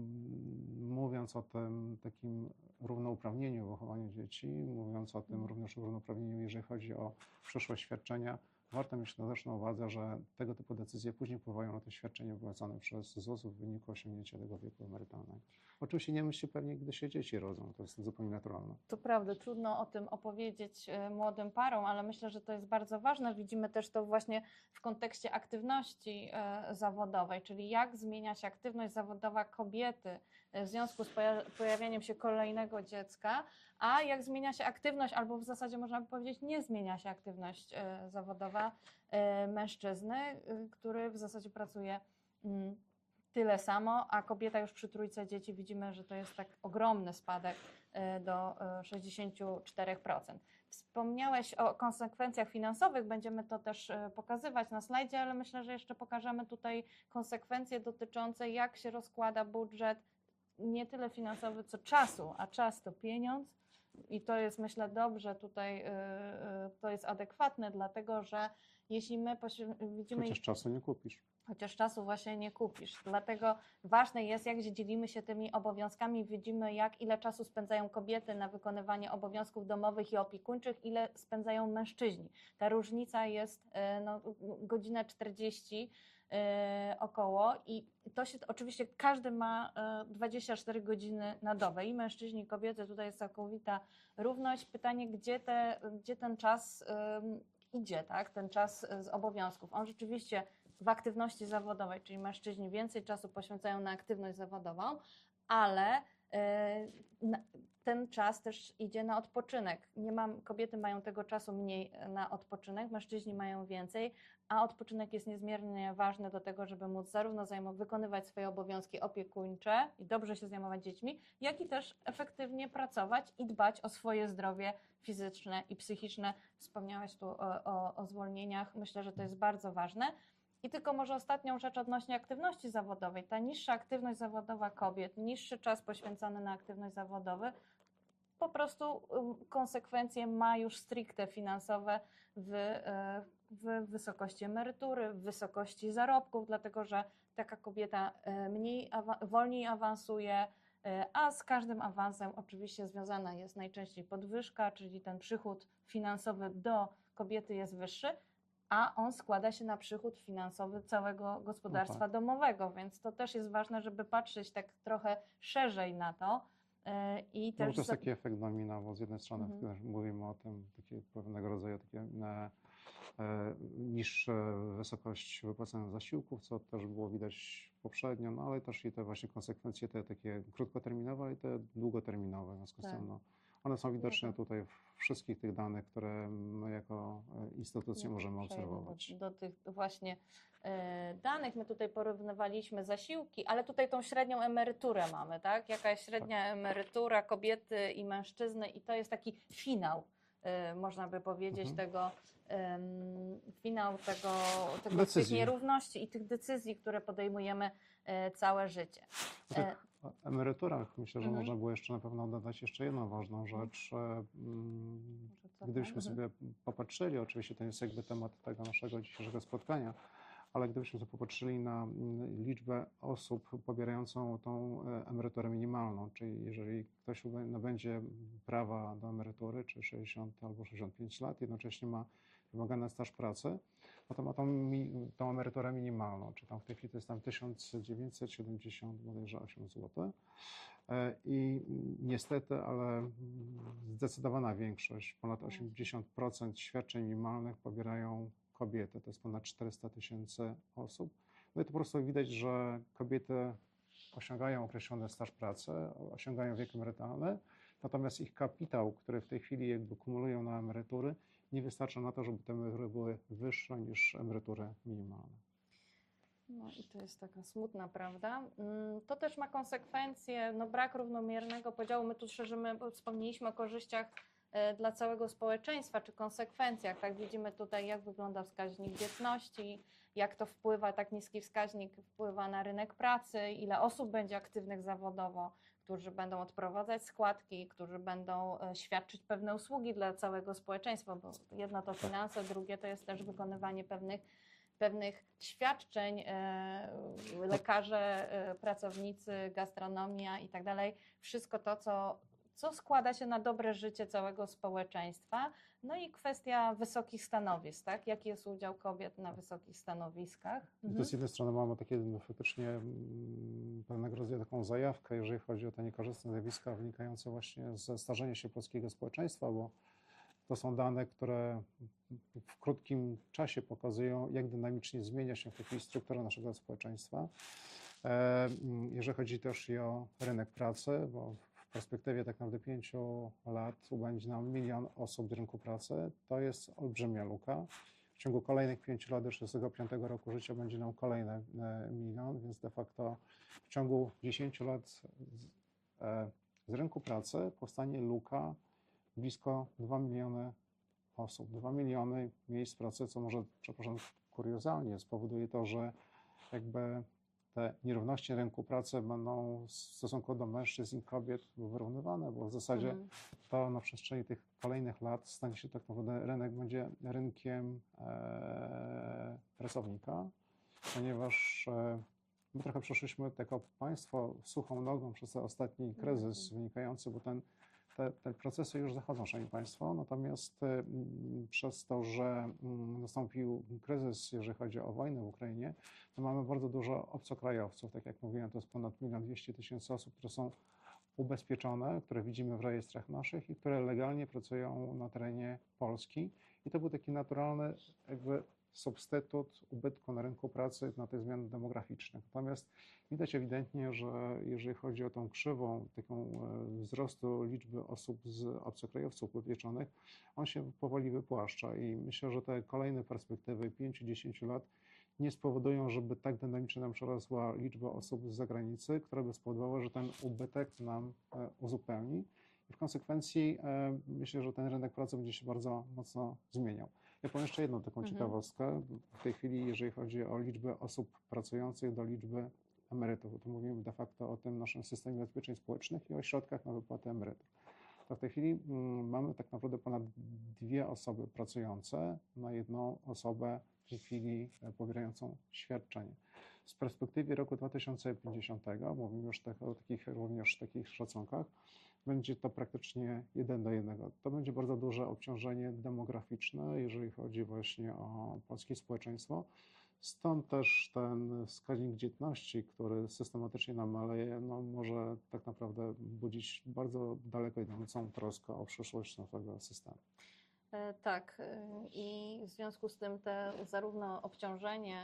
mm, mówiąc o tym takim równouprawnieniu w wychowaniu dzieci, mówiąc o tym Mhm. również o równouprawnieniu, jeżeli chodzi o przyszłe świadczenia, warto mieć na też na uwadze, że tego typu decyzje później wpływają na to świadczenie wypłacane przez ZUS w wyniku osiągnięcia tego wieku emerytalnego. Oczywiście nie myślcie pewnie, gdy się dzieci rodzą, to jest zupełnie naturalne. To prawda, trudno o tym opowiedzieć e, młodym parom, ale myślę, że to jest bardzo ważne. Widzimy też to właśnie w kontekście aktywności e, zawodowej, czyli jak zmienia się aktywność zawodowa kobiety e, w związku z poja- pojawieniem się kolejnego dziecka, a jak zmienia się aktywność, albo w zasadzie można by powiedzieć, nie zmienia się aktywność e, zawodowa e, mężczyzny, e, który w zasadzie pracuje mm, tyle samo, a kobieta już przy trójce dzieci widzimy, że to jest tak ogromny spadek e, do e, sześćdziesiąt cztery procent. Wspomniałeś o konsekwencjach finansowych, będziemy to też e, pokazywać na slajdzie, ale myślę, że jeszcze pokażemy tutaj konsekwencje dotyczące, jak się rozkłada budżet, nie tyle finansowy, co czasu, a czas to pieniądz. I to jest, myślę, dobrze tutaj, y, y, to jest adekwatne, dlatego że jeśli my poświ- widzimy, Chociaż czasu nie kupisz. chociaż czasu właśnie nie kupisz. Dlatego ważne jest, jak dzielimy się tymi obowiązkami, widzimy, jak ile czasu spędzają kobiety na wykonywanie obowiązków domowych i opiekuńczych, ile spędzają mężczyźni. Ta różnica jest e, no, godzina czterdzieści e, około i to się oczywiście każdy ma e, dwadzieścia cztery godziny na dobę i mężczyźni i kobiety, tutaj jest całkowita równość. Pytanie, gdzie, te, gdzie ten czas em, idzie, tak? Ten czas z obowiązków. On rzeczywiście w aktywności zawodowej, czyli mężczyźni więcej czasu poświęcają na aktywność zawodową, ale e, na- ten czas też idzie na odpoczynek. Nie mam, kobiety mają tego czasu mniej na odpoczynek, mężczyźni mają więcej, a odpoczynek jest niezmiernie ważny do tego, żeby móc zarówno zajmować, wykonywać swoje obowiązki opiekuńcze i dobrze się zajmować dziećmi, jak i też efektywnie pracować i dbać o swoje zdrowie fizyczne i psychiczne. Wspomniałaś tu o, o, o zwolnieniach. Myślę, że to jest bardzo ważne. I tylko może ostatnią rzecz odnośnie aktywności zawodowej. Ta niższa aktywność zawodowa kobiet, niższy czas poświęcony na aktywność zawodową, po prostu konsekwencje ma już stricte finansowe w, w wysokości emerytury, w wysokości zarobków, dlatego że taka kobieta mniej, wolniej awansuje, a z każdym awansem oczywiście związana jest najczęściej podwyżka, czyli ten przychód finansowy do kobiety jest wyższy, a on składa się na przychód finansowy całego gospodarstwa No tak. domowego, więc to też jest ważne, żeby patrzeć tak trochę szerzej na to. I No bo też to jest za- taki efekt domina, bo z jednej strony Mhm. mówimy o tym, takie pewnego rodzaju takie e, e, niższa wysokość wypłacanych zasiłków, co też było widać poprzednio, no ale też i te właśnie konsekwencje, te takie krótkoterminowe i te długoterminowe. W związku z Tak. tym no, one są widoczne Zgadzam. tutaj w wszystkich tych danych, które my jako e, instytucje Ja możemy przejdę obserwować. Do, do tych właśnie e, danych. My tutaj porównywaliśmy zasiłki, ale tutaj tą średnią emeryturę mamy, tak? Jaka jest średnia emerytura kobiety i mężczyzny i to jest taki finał, e, można by powiedzieć, Mhm. tego em, finał tego, tego tych Decyzji. nierówności i tych decyzji, które podejmujemy e, całe życie. O E, tych emeryturach myślę, że Mhm. można było jeszcze na pewno dodać jeszcze jedną ważną Mhm. rzecz. E, mm, Może cofnę. Gdybyśmy Mhm. sobie popatrzyli, oczywiście to jest jakby temat tego naszego dzisiejszego spotkania, ale gdybyśmy sobie popatrzyli na mm, liczbę osób pobierającą tą e, emeryturę minimalną, czyli jeżeli ktoś ube- nabędzie prawa do emerytury, czy sześćdziesiąt albo sześćdziesiąt pięć lat, jednocześnie ma wymagany staż pracy, no to ma tą, mi- tą emeryturę minimalną, czy tam w tej chwili to jest tam tysiąc dziewięćset siedemdziesiąt bodajże osiem złotych. E, I niestety, ale zdecydowana większość, ponad osiemdziesiąt procent świadczeń minimalnych pobierają kobiety. To jest ponad czterysta tysięcy osób. No i to po prostu widać, że kobiety osiągają określony staż pracy, osiągają wiek emerytalny, natomiast ich kapitał, który w tej chwili jakby kumulują na emerytury, nie wystarcza na to, żeby te emerytury były wyższe niż emerytury minimalne. No i to jest taka smutna prawda. Mm, To też ma konsekwencje, no brak równomiernego podziału. My tu szerzymy, bo wspomnieliśmy o korzyściach e, dla całego społeczeństwa, czy konsekwencjach. Tak, widzimy tutaj, jak wygląda wskaźnik dzietności, jak to wpływa, tak niski wskaźnik wpływa na rynek pracy, ile osób będzie aktywnych zawodowo, którzy będą odprowadzać składki, którzy będą e, świadczyć pewne usługi dla całego społeczeństwa, bo jedno to finanse, drugie to jest też wykonywanie pewnych pewnych świadczeń, e, lekarze, e, pracownicy, gastronomia i tak dalej, wszystko to, co, co składa się na dobre życie całego społeczeństwa. No i kwestia wysokich stanowisk, tak? Jaki jest udział kobiet na wysokich stanowiskach? I Mhm. to z jednej strony mamy takie no, faktycznie mm, pewnego rodzaju taką zajawkę, jeżeli chodzi o te niekorzystne zjawiska wynikające właśnie ze starzenia się polskiego społeczeństwa, bo to są dane, które w krótkim czasie pokazują, jak dynamicznie zmienia się w tej chwili struktura naszego społeczeństwa. E, Jeżeli chodzi też i o rynek pracy, bo w perspektywie tak naprawdę pięciu lat ubędzie nam milion osób z rynku pracy, to jest olbrzymia luka. W ciągu kolejnych pięciu lat do trzydziestego piątego roku życia będzie nam kolejny e, milion, więc de facto w ciągu dziesięciu lat z, e, z rynku pracy powstanie luka blisko dwa miliony osób, dwa miliony miejsc pracy, co może, przepraszam, kuriozalnie spowoduje to, że jakby te nierówności na rynku pracy będą w stosunku do mężczyzn i kobiet wyrównywane, bo w zasadzie Mhm. to na przestrzeni tych kolejnych lat stanie się tak naprawdę, rynek będzie rynkiem e, pracownika, ponieważ e, my trochę przeszliśmy jako państwo suchą nogą przez ten ostatni kryzys Mhm. wynikający, bo ten Te, te procesy już zachodzą, szanowni państwo, natomiast mm, przez to, że mm, nastąpił kryzys, jeżeli chodzi o wojnę w Ukrainie, to mamy bardzo dużo obcokrajowców, tak jak mówiłem, to jest ponad milion dwieście tysięcy osób, które są ubezpieczone, które widzimy w rejestrach naszych i które legalnie pracują na terenie Polski. I to był taki naturalny jakby substytut ubytku na rynku pracy na tych zmian demograficznych. Natomiast widać ewidentnie, że jeżeli chodzi o tą krzywą taką e, wzrostu liczby osób z obcokrajowców ubezpieczonych, on się powoli wypłaszcza i myślę, że te kolejne perspektywy pięć do dziesięciu lat nie spowodują, żeby tak dynamicznie nam przerosła liczba osób z zagranicy, która by spowodowała, że ten ubytek nam e, uzupełni. I w konsekwencji e, myślę, że ten rynek pracy będzie się bardzo mocno zmieniał. Ja powiem jeszcze jedną taką Mhm. ciekawostkę. W tej chwili, jeżeli chodzi o liczbę osób pracujących do liczby emerytów, to mówimy de facto o tym naszym systemie ubezpieczeń społecznych i o środkach na wypłatę emerytur. To w tej chwili mm, mamy tak naprawdę ponad dwie osoby pracujące na jedną osobę w tej chwili e, pobierającą świadczenie. Z perspektywy roku dwa tysiące pięćdziesiątego, mówimy już tak, o takich również takich szacunkach, będzie to praktycznie jeden do jednego. To będzie bardzo duże obciążenie demograficzne, jeżeli chodzi właśnie o polskie społeczeństwo. Stąd też ten wskaźnik dzietności, który systematycznie nam maleje, no może tak naprawdę budzić bardzo daleko idącą troskę o przyszłość naszego systemu. E, Tak, e, i w związku z tym te zarówno obciążenie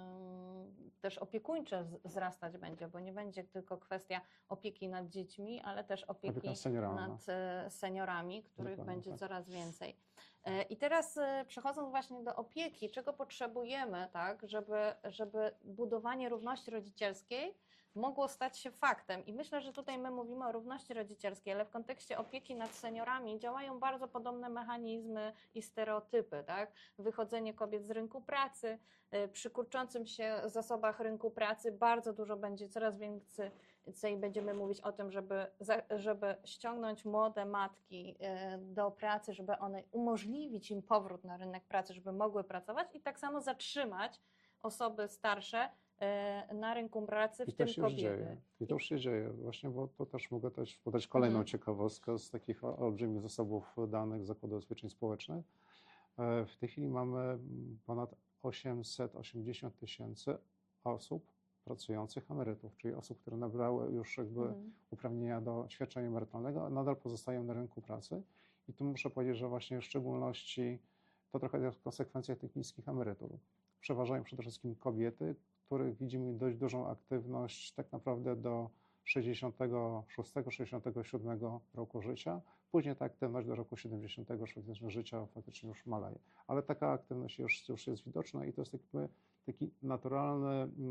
em, też opiekuńcze z- wzrastać będzie, bo nie będzie tylko kwestia opieki nad dziećmi, ale też opieki Opieka senioralna. nad e, seniorami, których Dokładnie będzie tak. coraz więcej. E, I teraz e, przechodząc właśnie do opieki, czego potrzebujemy, tak, żeby, żeby budowanie równości rodzicielskiej mogło stać się faktem. I myślę, że tutaj my mówimy o równości rodzicielskiej, ale w kontekście opieki nad seniorami działają bardzo podobne mechanizmy i stereotypy, tak? Wychodzenie kobiet z rynku pracy, y, przy kurczącym się zasobach rynku pracy bardzo dużo będzie, coraz więcej będziemy mówić o tym, żeby, za- żeby ściągnąć młode matki y, do pracy, żeby one umożliwić im powrót na rynek pracy, żeby mogły pracować i tak samo zatrzymać osoby starsze y, na rynku pracy, I w to tym się już kobiety. dzieje. I to już się dzieje. Właśnie, bo to też mogę też podać kolejną Mhm. ciekawostkę z takich olbrzymich zasobów danych Zakładu Ubezpieczeń Społecznych. E, W tej chwili mamy mm, ponad osiemset osiemdziesiąt tysięcy osób pracujących emerytów, czyli osób, które nabrały już jakby Mhm. uprawnienia do świadczenia emerytalnego, a nadal pozostają na rynku pracy. I tu muszę powiedzieć, że właśnie w szczególności to trochę jest konsekwencja tych niskich emerytur. Przeważają przede wszystkim kobiety, których widzimy dość dużą aktywność tak naprawdę do sześćdziesiątego szóstego sześćdziesiątego siódmego roku życia. Później ta aktywność do roku siedemdziesiątego życia faktycznie już maleje. Ale taka aktywność już, już jest widoczna i to jest jakby taki naturalny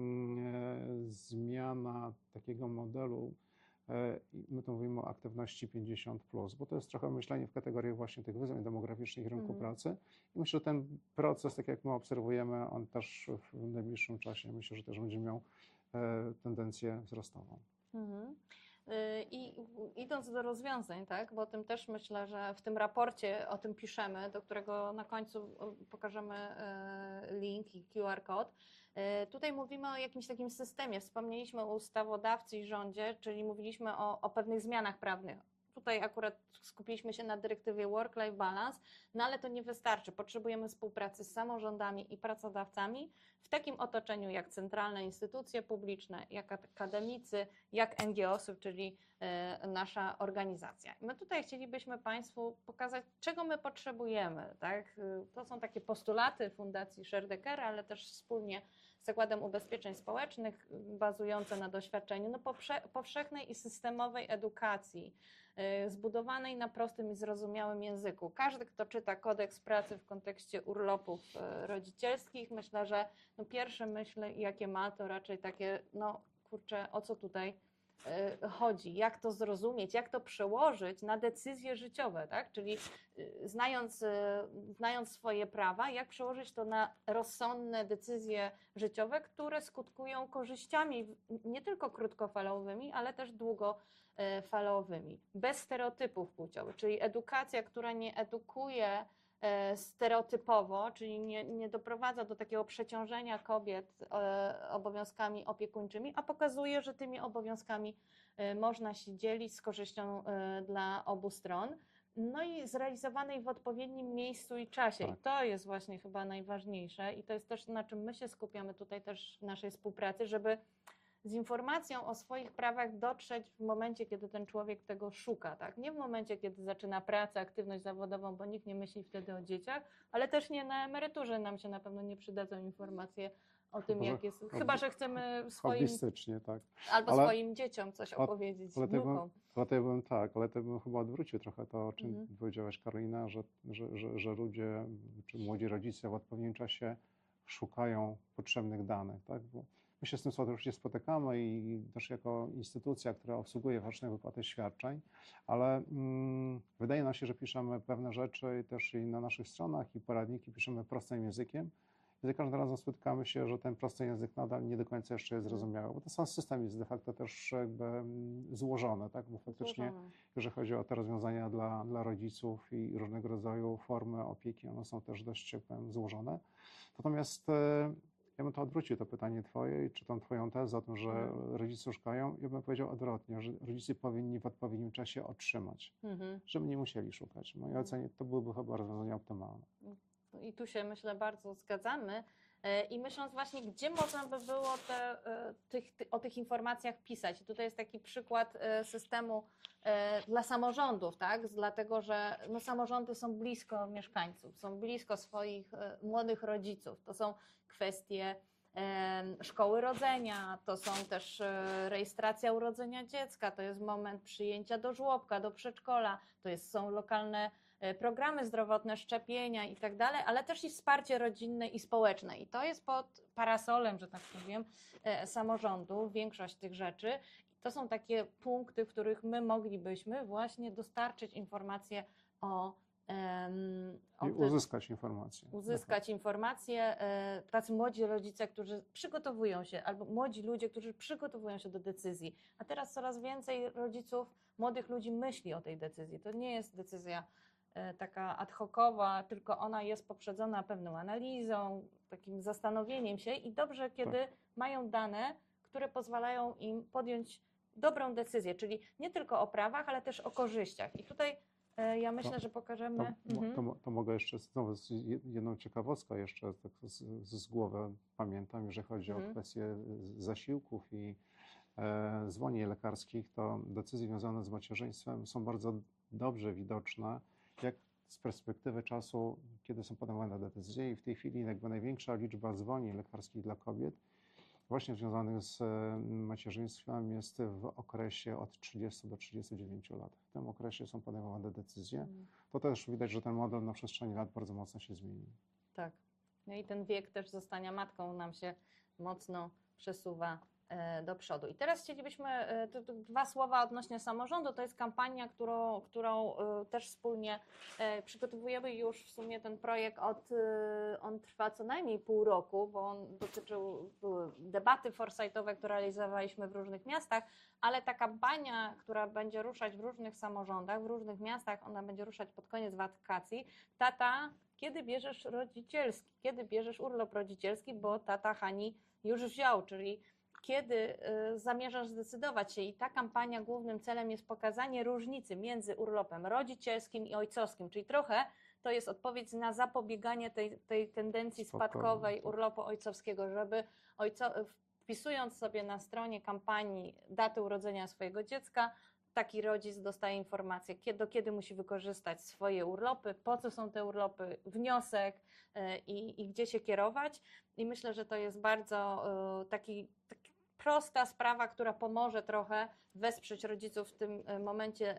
mm, zmiana takiego modelu. My tu mówimy o aktywności pięćdziesiąt plus, bo to jest trochę myślenie w kategoriach właśnie tych wyzwań demograficznych i rynku Mhm. pracy. I myślę, że ten proces, tak jak my obserwujemy, on też w najbliższym czasie, myślę, że też będzie miał e, tendencję wzrostową. Mhm. Y, I idąc do rozwiązań, tak, bo o tym też myślę, że w tym raporcie o tym piszemy, do którego na końcu y, pokażemy y, link i Q R kod. Y, Tutaj mówimy o jakimś takim systemie. Wspomnieliśmy o ustawodawcy i rządzie, czyli mówiliśmy o, o pewnych zmianach prawnych. Tutaj akurat skupiliśmy się na dyrektywie Work-Life Balance, no ale to nie wystarczy. Potrzebujemy współpracy z samorządami i pracodawcami w takim otoczeniu jak centralne instytucje publiczne, jak akademicy, jak N G O sy, czyli y, nasza organizacja. My tutaj chcielibyśmy Państwu pokazać, czego my potrzebujemy. Tak? Y, To są takie postulaty Fundacji Scherdecker, ale też wspólnie z Zakładem Ubezpieczeń Społecznych, y, bazujące na doświadczeniu no, powsze powszechnej i systemowej edukacji, y, zbudowanej na prostym i zrozumiałym języku. Każdy, kto czyta kodeks pracy w kontekście urlopów y, rodzicielskich, myślę, że no, pierwsze myśli, jakie ma, to raczej takie, no kurczę, o co tutaj y, chodzi, jak to zrozumieć, jak to przełożyć na decyzje życiowe, tak? Czyli y, znając, y, znając swoje prawa, jak przełożyć to na rozsądne decyzje życiowe, które skutkują korzyściami w- nie tylko krótkofalowymi, ale też długofalowymi, bez stereotypów płciowych, czyli edukacja, która nie edukuje e, stereotypowo, czyli nie, nie doprowadza do takiego przeciążenia kobiet e, obowiązkami opiekuńczymi, a pokazuje, że tymi obowiązkami e, można się dzielić z korzyścią e, dla obu stron. No i zrealizowanej w odpowiednim miejscu i czasie. Tak. I to jest właśnie chyba najważniejsze i to jest też na czym my się skupiamy tutaj też w naszej współpracy, żeby z informacją o swoich prawach dotrzeć w momencie, kiedy ten człowiek tego szuka, tak? Nie w momencie, kiedy zaczyna pracę, aktywność zawodową, bo nikt nie myśli wtedy o dzieciach, ale też nie na emeryturze nam się na pewno nie przydadzą informacje o tym, Chyba, że jak jest, hobby- chyba że chcemy swoim, Hobbystycznie, tak. albo ale- swoim dzieciom coś ale- opowiedzieć, Ale to, bym, wnukom. ale to ja bym tak, ale to bym chyba odwrócił trochę to, o czym Mhm. powiedziałaś, Karolina, że, że, że, że ludzie czy młodzi rodzice w odpowiednim czasie szukają potrzebnych danych, tak? Bo my się z tym oczywiście spotykamy i też jako instytucja, która obsługuje roczne wypłaty świadczeń, ale mm, wydaje nam się, że piszemy pewne rzeczy też i na naszych stronach i poradniki piszemy prostym językiem. I za każdym razem spotykamy się, że ten prosty język nadal nie do końca jeszcze jest zrozumiały, bo ten sam system jest de facto też jakby mm, złożony, tak? Bo faktycznie, Złożone. jeżeli chodzi o te rozwiązania dla, dla rodziców i różnego rodzaju formy opieki, one są też dość, jak powiem, złożone. Natomiast e, ja bym to odwrócił, to pytanie twoje, czy tą twoją tezę o tym, że Mhm. rodzice szukają, ja bym powiedział odwrotnie, że rodzice powinni w odpowiednim czasie otrzymać, Mhm. żeby nie musieli szukać. W mojej ocenie to byłyby chyba rozwiązania optymalne. I tu się, myślę, bardzo zgadzamy. E, I myśląc właśnie, gdzie można by było te, e, tych, ty, o tych informacjach pisać. I tutaj jest taki przykład e, systemu e, dla samorządów, tak? Z- Dlatego, że no, samorządy są blisko mieszkańców, są blisko swoich e, młodych rodziców. To są kwestie e, szkoły rodzenia, to są też e, rejestracja urodzenia dziecka, to jest moment przyjęcia do żłobka, do przedszkola, to jest, są lokalne e, programy zdrowotne, szczepienia i tak dalej, ale też i wsparcie rodzinne i społeczne. I to jest pod parasolem, że tak powiem, e, samorządu, większość tych rzeczy. To są takie punkty, w których my moglibyśmy właśnie dostarczyć informacje o, em, o I tym, uzyskać informacje. uzyskać informacje. e, Tacy młodzi rodzice, którzy przygotowują się, albo młodzi ludzie, którzy przygotowują się do decyzji. A teraz coraz więcej rodziców, młodych ludzi myśli o tej decyzji. To nie jest decyzja e, taka ad hocowa, tylko ona jest poprzedzona pewną analizą, takim zastanowieniem się i dobrze, kiedy mają dane, które pozwalają im podjąć dobrą decyzję, czyli nie tylko o prawach, ale też o korzyściach. I tutaj e, ja myślę, To- że To, pokażemy... mo- Mhm. to, mo- to mogę jeszcze znowu z jedną ciekawostką jeszcze tak z, z, z głowy pamiętam, jeżeli chodzi Mhm. o kwestię zasiłków i e, zwolnień lekarskich, to decyzje związane z macierzyństwem są bardzo dobrze widoczne, jak z perspektywy czasu, kiedy są podejmowane decyzje i w tej chwili jakby największa liczba zwolnień lekarskich dla kobiet właśnie związanych z macierzyństwem jest w okresie od trzydziestu do trzydziestu dziewięciu lat. W tym okresie są podejmowane decyzje. To też widać, że ten model na przestrzeni lat bardzo mocno się zmienił. Tak. No i ten wiek też zostania matką nam się mocno przesuwa do przodu. I teraz chcielibyśmy to, to dwa słowa odnośnie samorządu. To jest kampania, którą, którą też wspólnie przygotowujemy już w sumie ten projekt od, on trwa co najmniej pół roku, bo on dotyczył debaty foresightowe, które realizowaliśmy w różnych miastach, ale ta kampania, która będzie ruszać w różnych samorządach, w różnych miastach, ona będzie ruszać pod koniec wakacji. Tata, kiedy bierzesz rodzicielski? Kiedy bierzesz urlop rodzicielski? Bo tata Hani już wziął, czyli kiedy y, zamierzasz zdecydować się. I ta kampania głównym celem jest pokazanie różnicy między urlopem rodzicielskim i ojcowskim, czyli trochę to jest odpowiedź na zapobieganie tej, tej tendencji spadkowej urlopu ojcowskiego, żeby ojco, wpisując sobie na stronie kampanii datę urodzenia swojego dziecka, taki rodzic dostaje informację, kiedy, do kiedy musi wykorzystać swoje urlopy, po co są te urlopy, wniosek y, i, i gdzie się kierować. I myślę, że to jest bardzo y, taki, taki prosta sprawa, która pomoże trochę wesprzeć rodziców w tym momencie,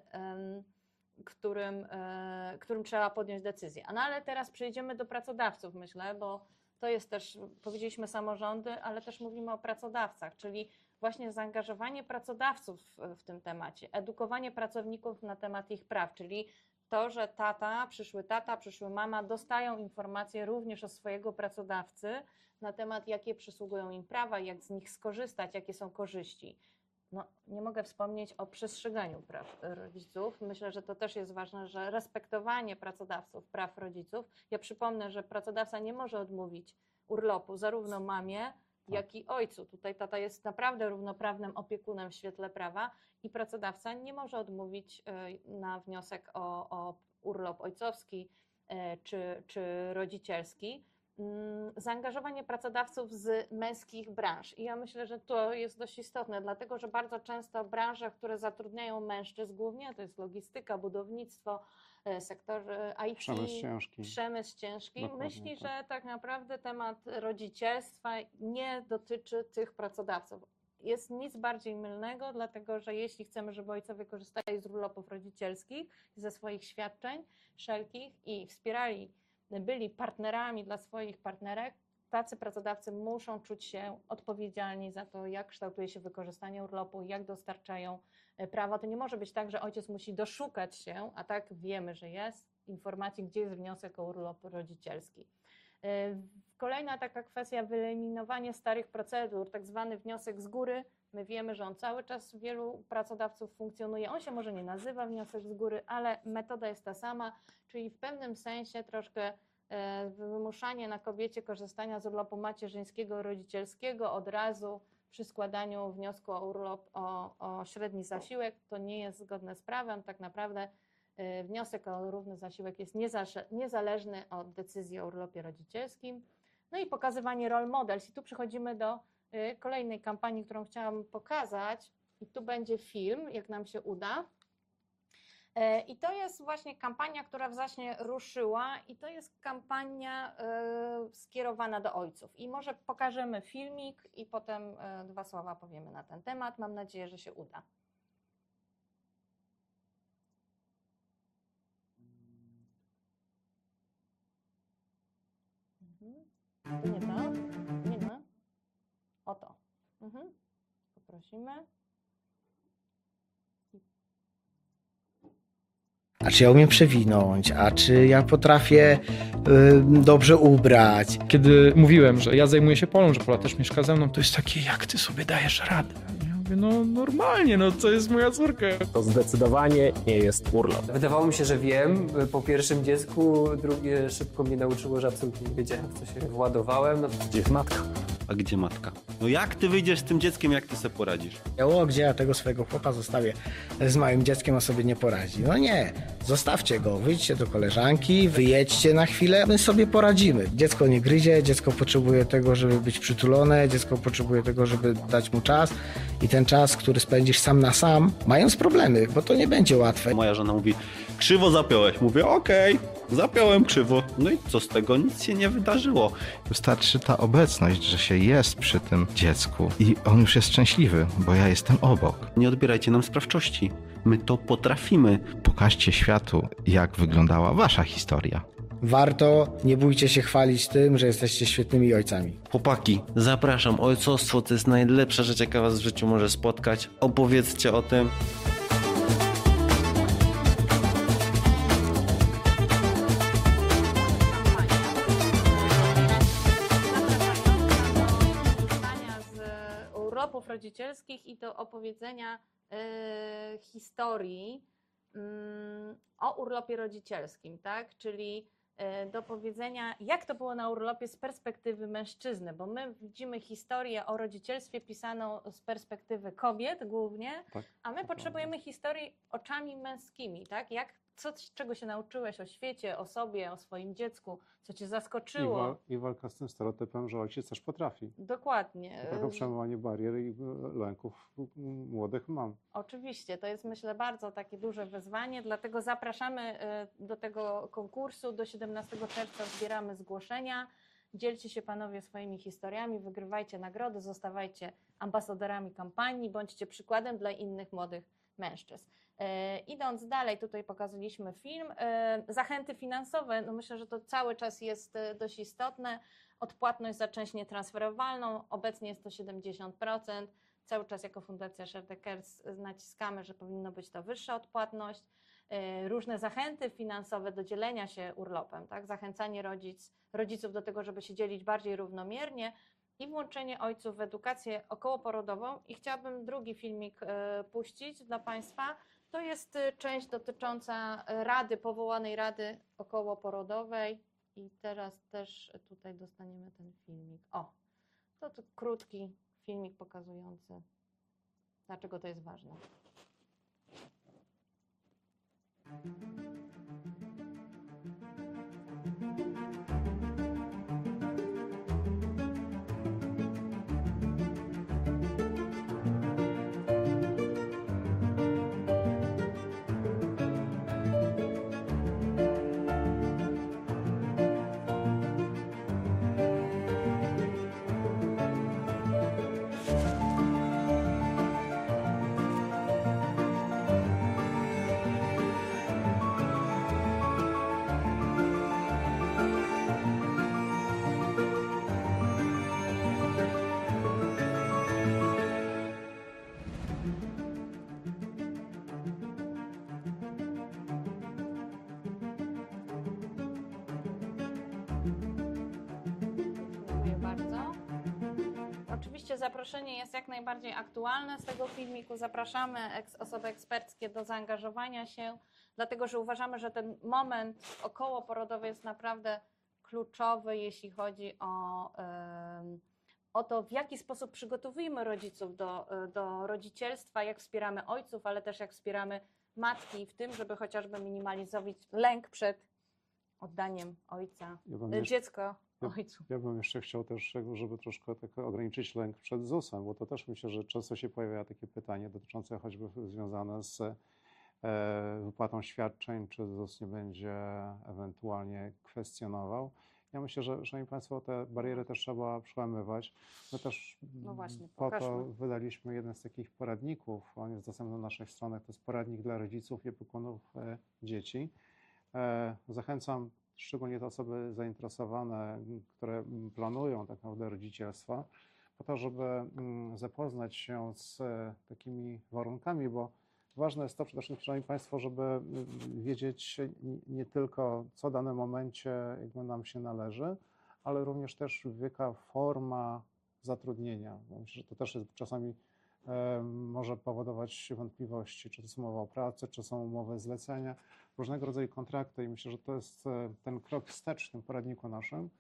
y, którym, y, którym trzeba podjąć decyzję. A no ale teraz przejdziemy do pracodawców, myślę, bo to jest też, powiedzieliśmy samorządy, ale też mówimy o pracodawcach, czyli właśnie zaangażowanie pracodawców w, w tym temacie, edukowanie pracowników na temat ich praw, czyli to, że tata, przyszły tata, przyszły mama dostają informacje również od swojego pracodawcy na temat, jakie przysługują im prawa, jak z nich skorzystać, jakie są korzyści. No, nie mogę wspomnieć o przestrzeganiu praw rodziców. Myślę, że to też jest ważne, że respektowanie pracodawców praw rodziców. Ja przypomnę, że pracodawca nie może odmówić urlopu zarówno mamie, jak i ojcu. Tutaj tata jest naprawdę równoprawnym opiekunem w świetle prawa i pracodawca nie może odmówić na wniosek o, o urlop ojcowski czy, czy rodzicielski. Zaangażowanie pracodawców z męskich branż. I ja myślę, że to jest dość istotne, dlatego że bardzo często branże, które zatrudniają mężczyzn głównie, to jest logistyka, budownictwo, sektor I T, przemysł ciężki, przemysł ciężki Dokładnie, myśli, tak. że tak naprawdę temat rodzicielstwa nie dotyczy tych pracodawców. Jest nic bardziej mylnego, dlatego że jeśli chcemy, żeby ojcowie korzystali z urlopów rodzicielskich, ze swoich świadczeń wszelkich i wspierali, byli partnerami dla swoich partnerek, tacy pracodawcy muszą czuć się odpowiedzialni za to, jak kształtuje się wykorzystanie urlopu, jak dostarczają prawa. To nie może być tak, że ojciec musi doszukać się, a tak wiemy, że jest, informacji, gdzie jest wniosek o urlop rodzicielski. Kolejna taka kwestia, wyeliminowanie starych procedur, tak zwany wniosek z góry. My wiemy, że on cały czas wielu pracodawców funkcjonuje. On się może nie nazywa wniosek z góry, ale metoda jest ta sama, czyli w pewnym sensie troszkę wymuszanie na kobiecie korzystania z urlopu macierzyńskiego, rodzicielskiego od razu przy składaniu wniosku o urlop o, o średni zasiłek. To nie jest zgodne z prawem. Tak naprawdę wniosek o równy zasiłek jest niezależny od decyzji o urlopie rodzicielskim. No i pokazywanie role models. I tu przechodzimy do kolejnej kampanii, którą chciałam pokazać. I tu będzie film, jak nam się uda. I to jest właśnie kampania, która właśnie ruszyła i to jest kampania skierowana do ojców. I może pokażemy filmik i potem dwa słowa powiemy na ten temat. Mam nadzieję, że się uda. To nie to? Nie ma? O to. Mhm. Poprosimy. A czy ja umiem przewinąć, a czy ja potrafię y, dobrze ubrać. Kiedy mówiłem, że ja zajmuję się Polą, że Pola też mieszka ze mną, to jest takie, jak ty sobie dajesz radę? Ja mówię, no normalnie, no to jest moja córka. To zdecydowanie nie jest urlop. Wydawało mi się, że wiem po pierwszym dziecku, drugie szybko mnie nauczyło, że absolutnie nie wiedziałem, w co się władowałem. No, Gdzie jest matka? A gdzie matka? No jak ty wyjdziesz z tym dzieckiem, jak ty sobie poradzisz? O, gdzie ja tego swojego chłopa zostawię z małym dzieckiem, on sobie nie poradzi. No nie, zostawcie go, wyjdźcie do koleżanki, wyjedźcie na chwilę, my sobie poradzimy. Dziecko nie gryzie, dziecko potrzebuje tego, żeby być przytulone, dziecko potrzebuje tego, żeby dać mu czas i ten czas, który spędzisz sam na sam, mając problemy, bo to nie będzie łatwe. Moja żona mówi, krzywo zapiąłeś. Mówię, okej, zapiąłem krzywo. No i co z tego? Nic się nie wydarzyło. Wystarczy ta obecność, że się jest przy tym dziecku i on już jest szczęśliwy, bo ja jestem obok. Nie odbierajcie nam sprawczości. My to potrafimy. Pokażcie światu, jak wyglądała wasza historia. Warto, nie bójcie się chwalić tym, że jesteście świetnymi ojcami. Chłopaki, zapraszam. Ojcostwo to jest najlepsza rzecz, jaka was w życiu może spotkać. Opowiedzcie o tym. Z urlopów rodzicielskich i do opowiedzenia e, historii mm, o urlopie rodzicielskim, tak? Czyli e, do powiedzenia, jak to było na urlopie z perspektywy mężczyzny, bo my widzimy historię o rodzicielstwie pisaną z perspektywy kobiet głównie, Tak, a my potrzebujemy historii oczami męskimi, tak? Jak, co, czego się nauczyłeś o świecie, o sobie, o swoim dziecku, co cię I, zaskoczyło. wa- I walka z tym stereotypem, że ojciec też potrafi. Dokładnie. Trochę przemywanie barier i lęków młodych mam. Oczywiście, to jest myślę bardzo takie duże wyzwanie, dlatego zapraszamy y, do tego konkursu. Do siedemnastego czerwca zbieramy zgłoszenia. Dzielcie się panowie swoimi historiami, wygrywajcie nagrody, zostawajcie ambasadorami kampanii, bądźcie przykładem dla innych młodych mężczyzn. E, idąc dalej, tutaj pokazaliśmy film. E, zachęty finansowe, no myślę, że to cały czas jest e, dość istotne. Odpłatność za część nietransferowalną, obecnie jest to siedemdziesiąt procent. Cały czas jako Fundacja Share the Cares naciskamy, że powinno być to wyższa odpłatność. E, różne zachęty finansowe do dzielenia się urlopem, tak? Zachęcanie rodzic, rodziców do tego, żeby się dzielić bardziej równomiernie i włączenie ojców w edukację okołoporodową. I chciałabym drugi filmik e, puścić dla Państwa. To jest e, część dotycząca rady, powołanej rady okołoporodowej i teraz też tutaj dostaniemy ten filmik. O, to, to krótki filmik pokazujący, dlaczego to jest ważne. Dziękuję bardzo. Oczywiście zaproszenie jest jak najbardziej aktualne. Z tego filmiku zapraszamy eks- osoby eksperckie do zaangażowania się, dlatego że uważamy, że ten moment okołoporodowy jest naprawdę kluczowy, jeśli chodzi o, em, o to, w jaki sposób przygotowujemy rodziców do, do rodzicielstwa, jak wspieramy ojców, ale też jak wspieramy matki w tym, żeby chociażby minimalizować lęk przed oddaniem ojca, Ja bym e, jeszcze- dziecko Ja- ojcu. Ja bym jeszcze chciał też, jakby, żeby troszkę tak ograniczyć lęk przed zusem, bo to też myślę, że często się pojawia takie pytanie dotyczące choćby związane z e, wypłatą świadczeń, czy ZUS nie będzie ewentualnie kwestionował. Ja myślę, że, szanowni Państwo, te bariery też trzeba przełamywać. My też No właśnie, po to pokażmy. wydaliśmy jeden z takich poradników, on jest dostępny na naszych stronach, to jest poradnik dla rodziców i opiekunów e, dzieci. E, zachęcam szczególnie te osoby zainteresowane, które planują tak naprawdę rodzicielstwo, po to, żeby mm, zapoznać się z e, takimi warunkami, bo ważne jest to przede wszystkim, szanowni Państwo, żeby mm, wiedzieć nie- nie tylko, co w danym momencie jakby nam się należy, ale również też jaka forma zatrudnienia. Bo myślę, że to też jest czasami e, może powodować wątpliwości, czy to są umowy o pracę, czy są umowy zlecenia, różnego rodzaju kontrakty i myślę, że to jest e, ten krok wstecz w tym poradniku naszym, który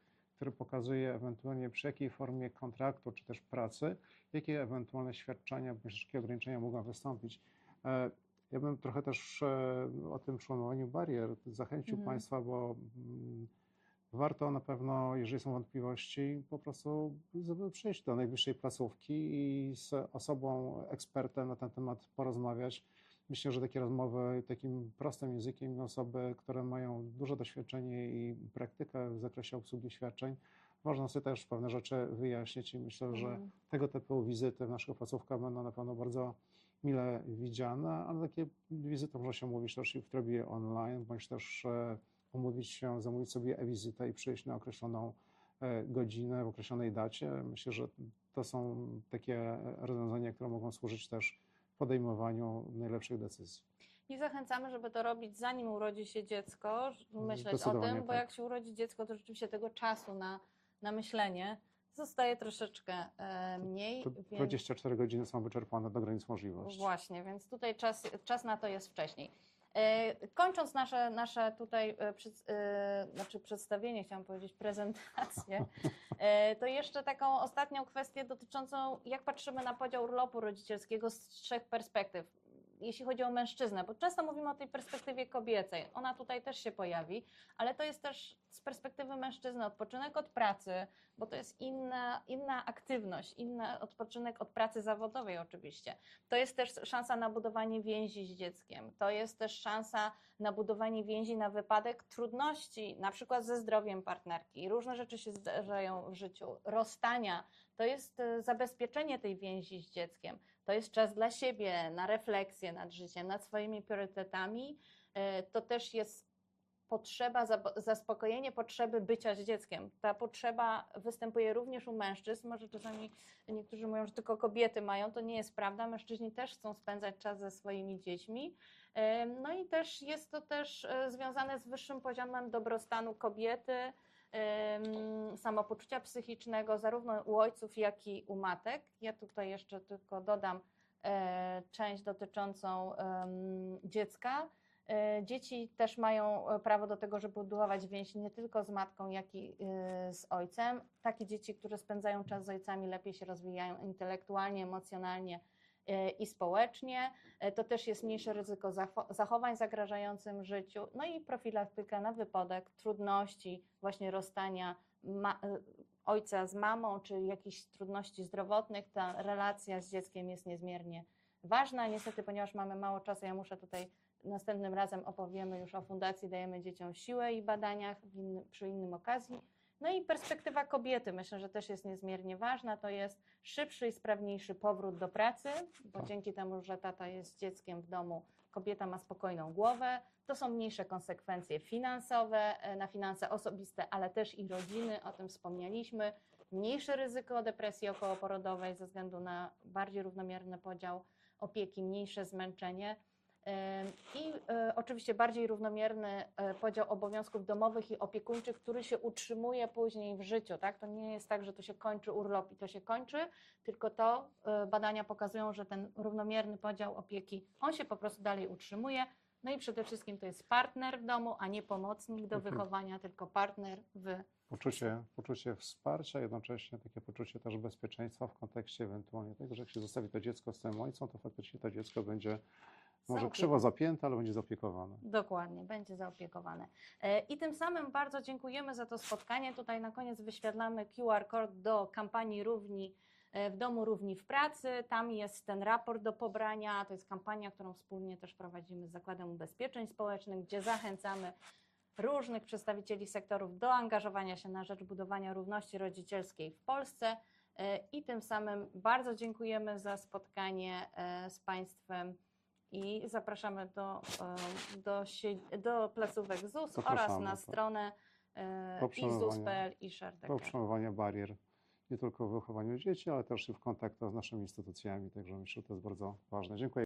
który pokazuje ewentualnie przy jakiej formie kontraktu czy też pracy, jakie ewentualne świadczenia bądź jakie ograniczenia mogą wystąpić. E, Ja bym trochę też e, o tym przełamowaniu barier zachęcił Mhm. Państwa, bo mm, warto na pewno, jeżeli są wątpliwości, po prostu żeby przyjść do najbliższej placówki i z osobą, ekspertem na ten temat porozmawiać. Myślę, że takie rozmowy takim prostym językiem, osoby, które mają duże doświadczenie i praktykę w zakresie obsługi świadczeń, można sobie też pewne rzeczy wyjaśnić i myślę, że Mhm. tego typu wizyty w naszych placówkach będą na pewno bardzo mile widziane, ale takie wizyty można się umówić też i w trybie online, bądź też e, umówić się, zamówić sobie e-wizytę i przyjść na określoną e, godzinę w określonej dacie. Myślę, że to są takie rozwiązania, które mogą służyć też podejmowaniu najlepszych decyzji. I zachęcamy, żeby to robić zanim urodzi się dziecko, myśleć o Zdecydowanie tym, bo tak. jak się urodzi dziecko, to rzeczywiście tego czasu na, na myślenie zostaje troszeczkę e, mniej. To więc... dwadzieścia cztery godziny są wyczerpane do granic możliwości. Właśnie, więc tutaj czas, czas na to jest wcześniej. E, Kończąc nasze, nasze tutaj e, przed, e, znaczy przedstawienie, chciałam powiedzieć prezentację, e, to jeszcze taką ostatnią kwestię dotyczącą, jak patrzymy na podział urlopu rodzicielskiego z trzech perspektyw. Jeśli chodzi o mężczyznę, bo często mówimy o tej perspektywie kobiecej, ona tutaj też się pojawi, ale to jest też z perspektywy mężczyzny odpoczynek od pracy, bo to jest inna, inna aktywność, inny odpoczynek od pracy zawodowej oczywiście. To jest też szansa na budowanie więzi z dzieckiem, to jest też szansa na budowanie więzi na wypadek trudności, na przykład ze zdrowiem partnerki. Różne rzeczy się zdarzają w życiu, rozstania, to jest zabezpieczenie tej więzi z dzieckiem. To jest czas dla siebie, na refleksję nad życiem, nad swoimi priorytetami. To też jest potrzeba, zaspokojenie potrzeby bycia z dzieckiem. Ta potrzeba występuje również u mężczyzn. Może czasami niektórzy mówią, że tylko kobiety mają. To nie jest prawda. Mężczyźni też chcą spędzać czas ze swoimi dziećmi. No i też jest to też związane z wyższym poziomem dobrostanu kobiety, samopoczucia psychicznego, zarówno u ojców, jak i u matek. Ja tutaj jeszcze tylko dodam część dotyczącą dziecka. Dzieci też mają prawo do tego, żeby budować więź nie tylko z matką, jak i z ojcem. Takie dzieci, które spędzają czas z ojcami, lepiej się rozwijają intelektualnie, emocjonalnie i społecznie. To też jest mniejsze ryzyko zachowań zagrażającym życiu. No i profilaktyka na wypadek trudności, właśnie rozstania ma- ojca z mamą, czy jakichś trudności zdrowotnych. Ta relacja z dzieckiem jest niezmiernie ważna. Niestety, ponieważ mamy mało czasu, ja muszę tutaj następnym razem opowiemy już o Fundacji Dajemy Dzieciom Siłę i badaniach w inny, przy innym okazji. No i perspektywa kobiety, myślę, że też jest niezmiernie ważna, to jest szybszy i sprawniejszy powrót do pracy, bo Tak. dzięki temu, że tata jest z dzieckiem w domu, kobieta ma spokojną głowę, to są mniejsze konsekwencje finansowe, na finanse osobiste, ale też i rodziny, o tym wspomnieliśmy, mniejsze ryzyko depresji okołoporodowej ze względu na bardziej równomierny podział opieki, mniejsze zmęczenie. I oczywiście bardziej równomierny podział obowiązków domowych i opiekuńczych, który się utrzymuje później w życiu. Tak? To nie jest tak, że to się kończy urlop i to się kończy, tylko to badania pokazują, że ten równomierny podział opieki, on się po prostu dalej utrzymuje. No i przede wszystkim to jest partner w domu, a nie pomocnik do Mhm. wychowania, tylko partner w... Poczucie, poczucie wsparcia, jednocześnie takie poczucie też bezpieczeństwa w kontekście ewentualnie tego, że jak się zostawi to dziecko z tym ojcem, to faktycznie to dziecko będzie może Zaopiekowane. krzywo zapięte, ale będzie zaopiekowane. Dokładnie, będzie zaopiekowane. I tym samym bardzo dziękujemy za to spotkanie. Tutaj na koniec wyświetlamy Q R kod do kampanii Równi w domu, Równi w pracy. Tam jest ten raport do pobrania. To jest kampania, którą wspólnie też prowadzimy z Zakładem Ubezpieczeń Społecznych, gdzie zachęcamy różnych przedstawicieli sektorów do angażowania się na rzecz budowania równości rodzicielskiej w Polsce. I tym samym bardzo dziękujemy za spotkanie z Państwem. I zapraszamy do, do, sie- do placówek Z U S oraz Zapraszamy, na tak. stronę Do i Z U S kropka P L przełamywania- i Do ShareDecker. przełamywania barier nie tylko w wychowaniu dzieci, ale też i w kontaktach z naszymi instytucjami. Także myślę, że to jest bardzo ważne. Dziękuję.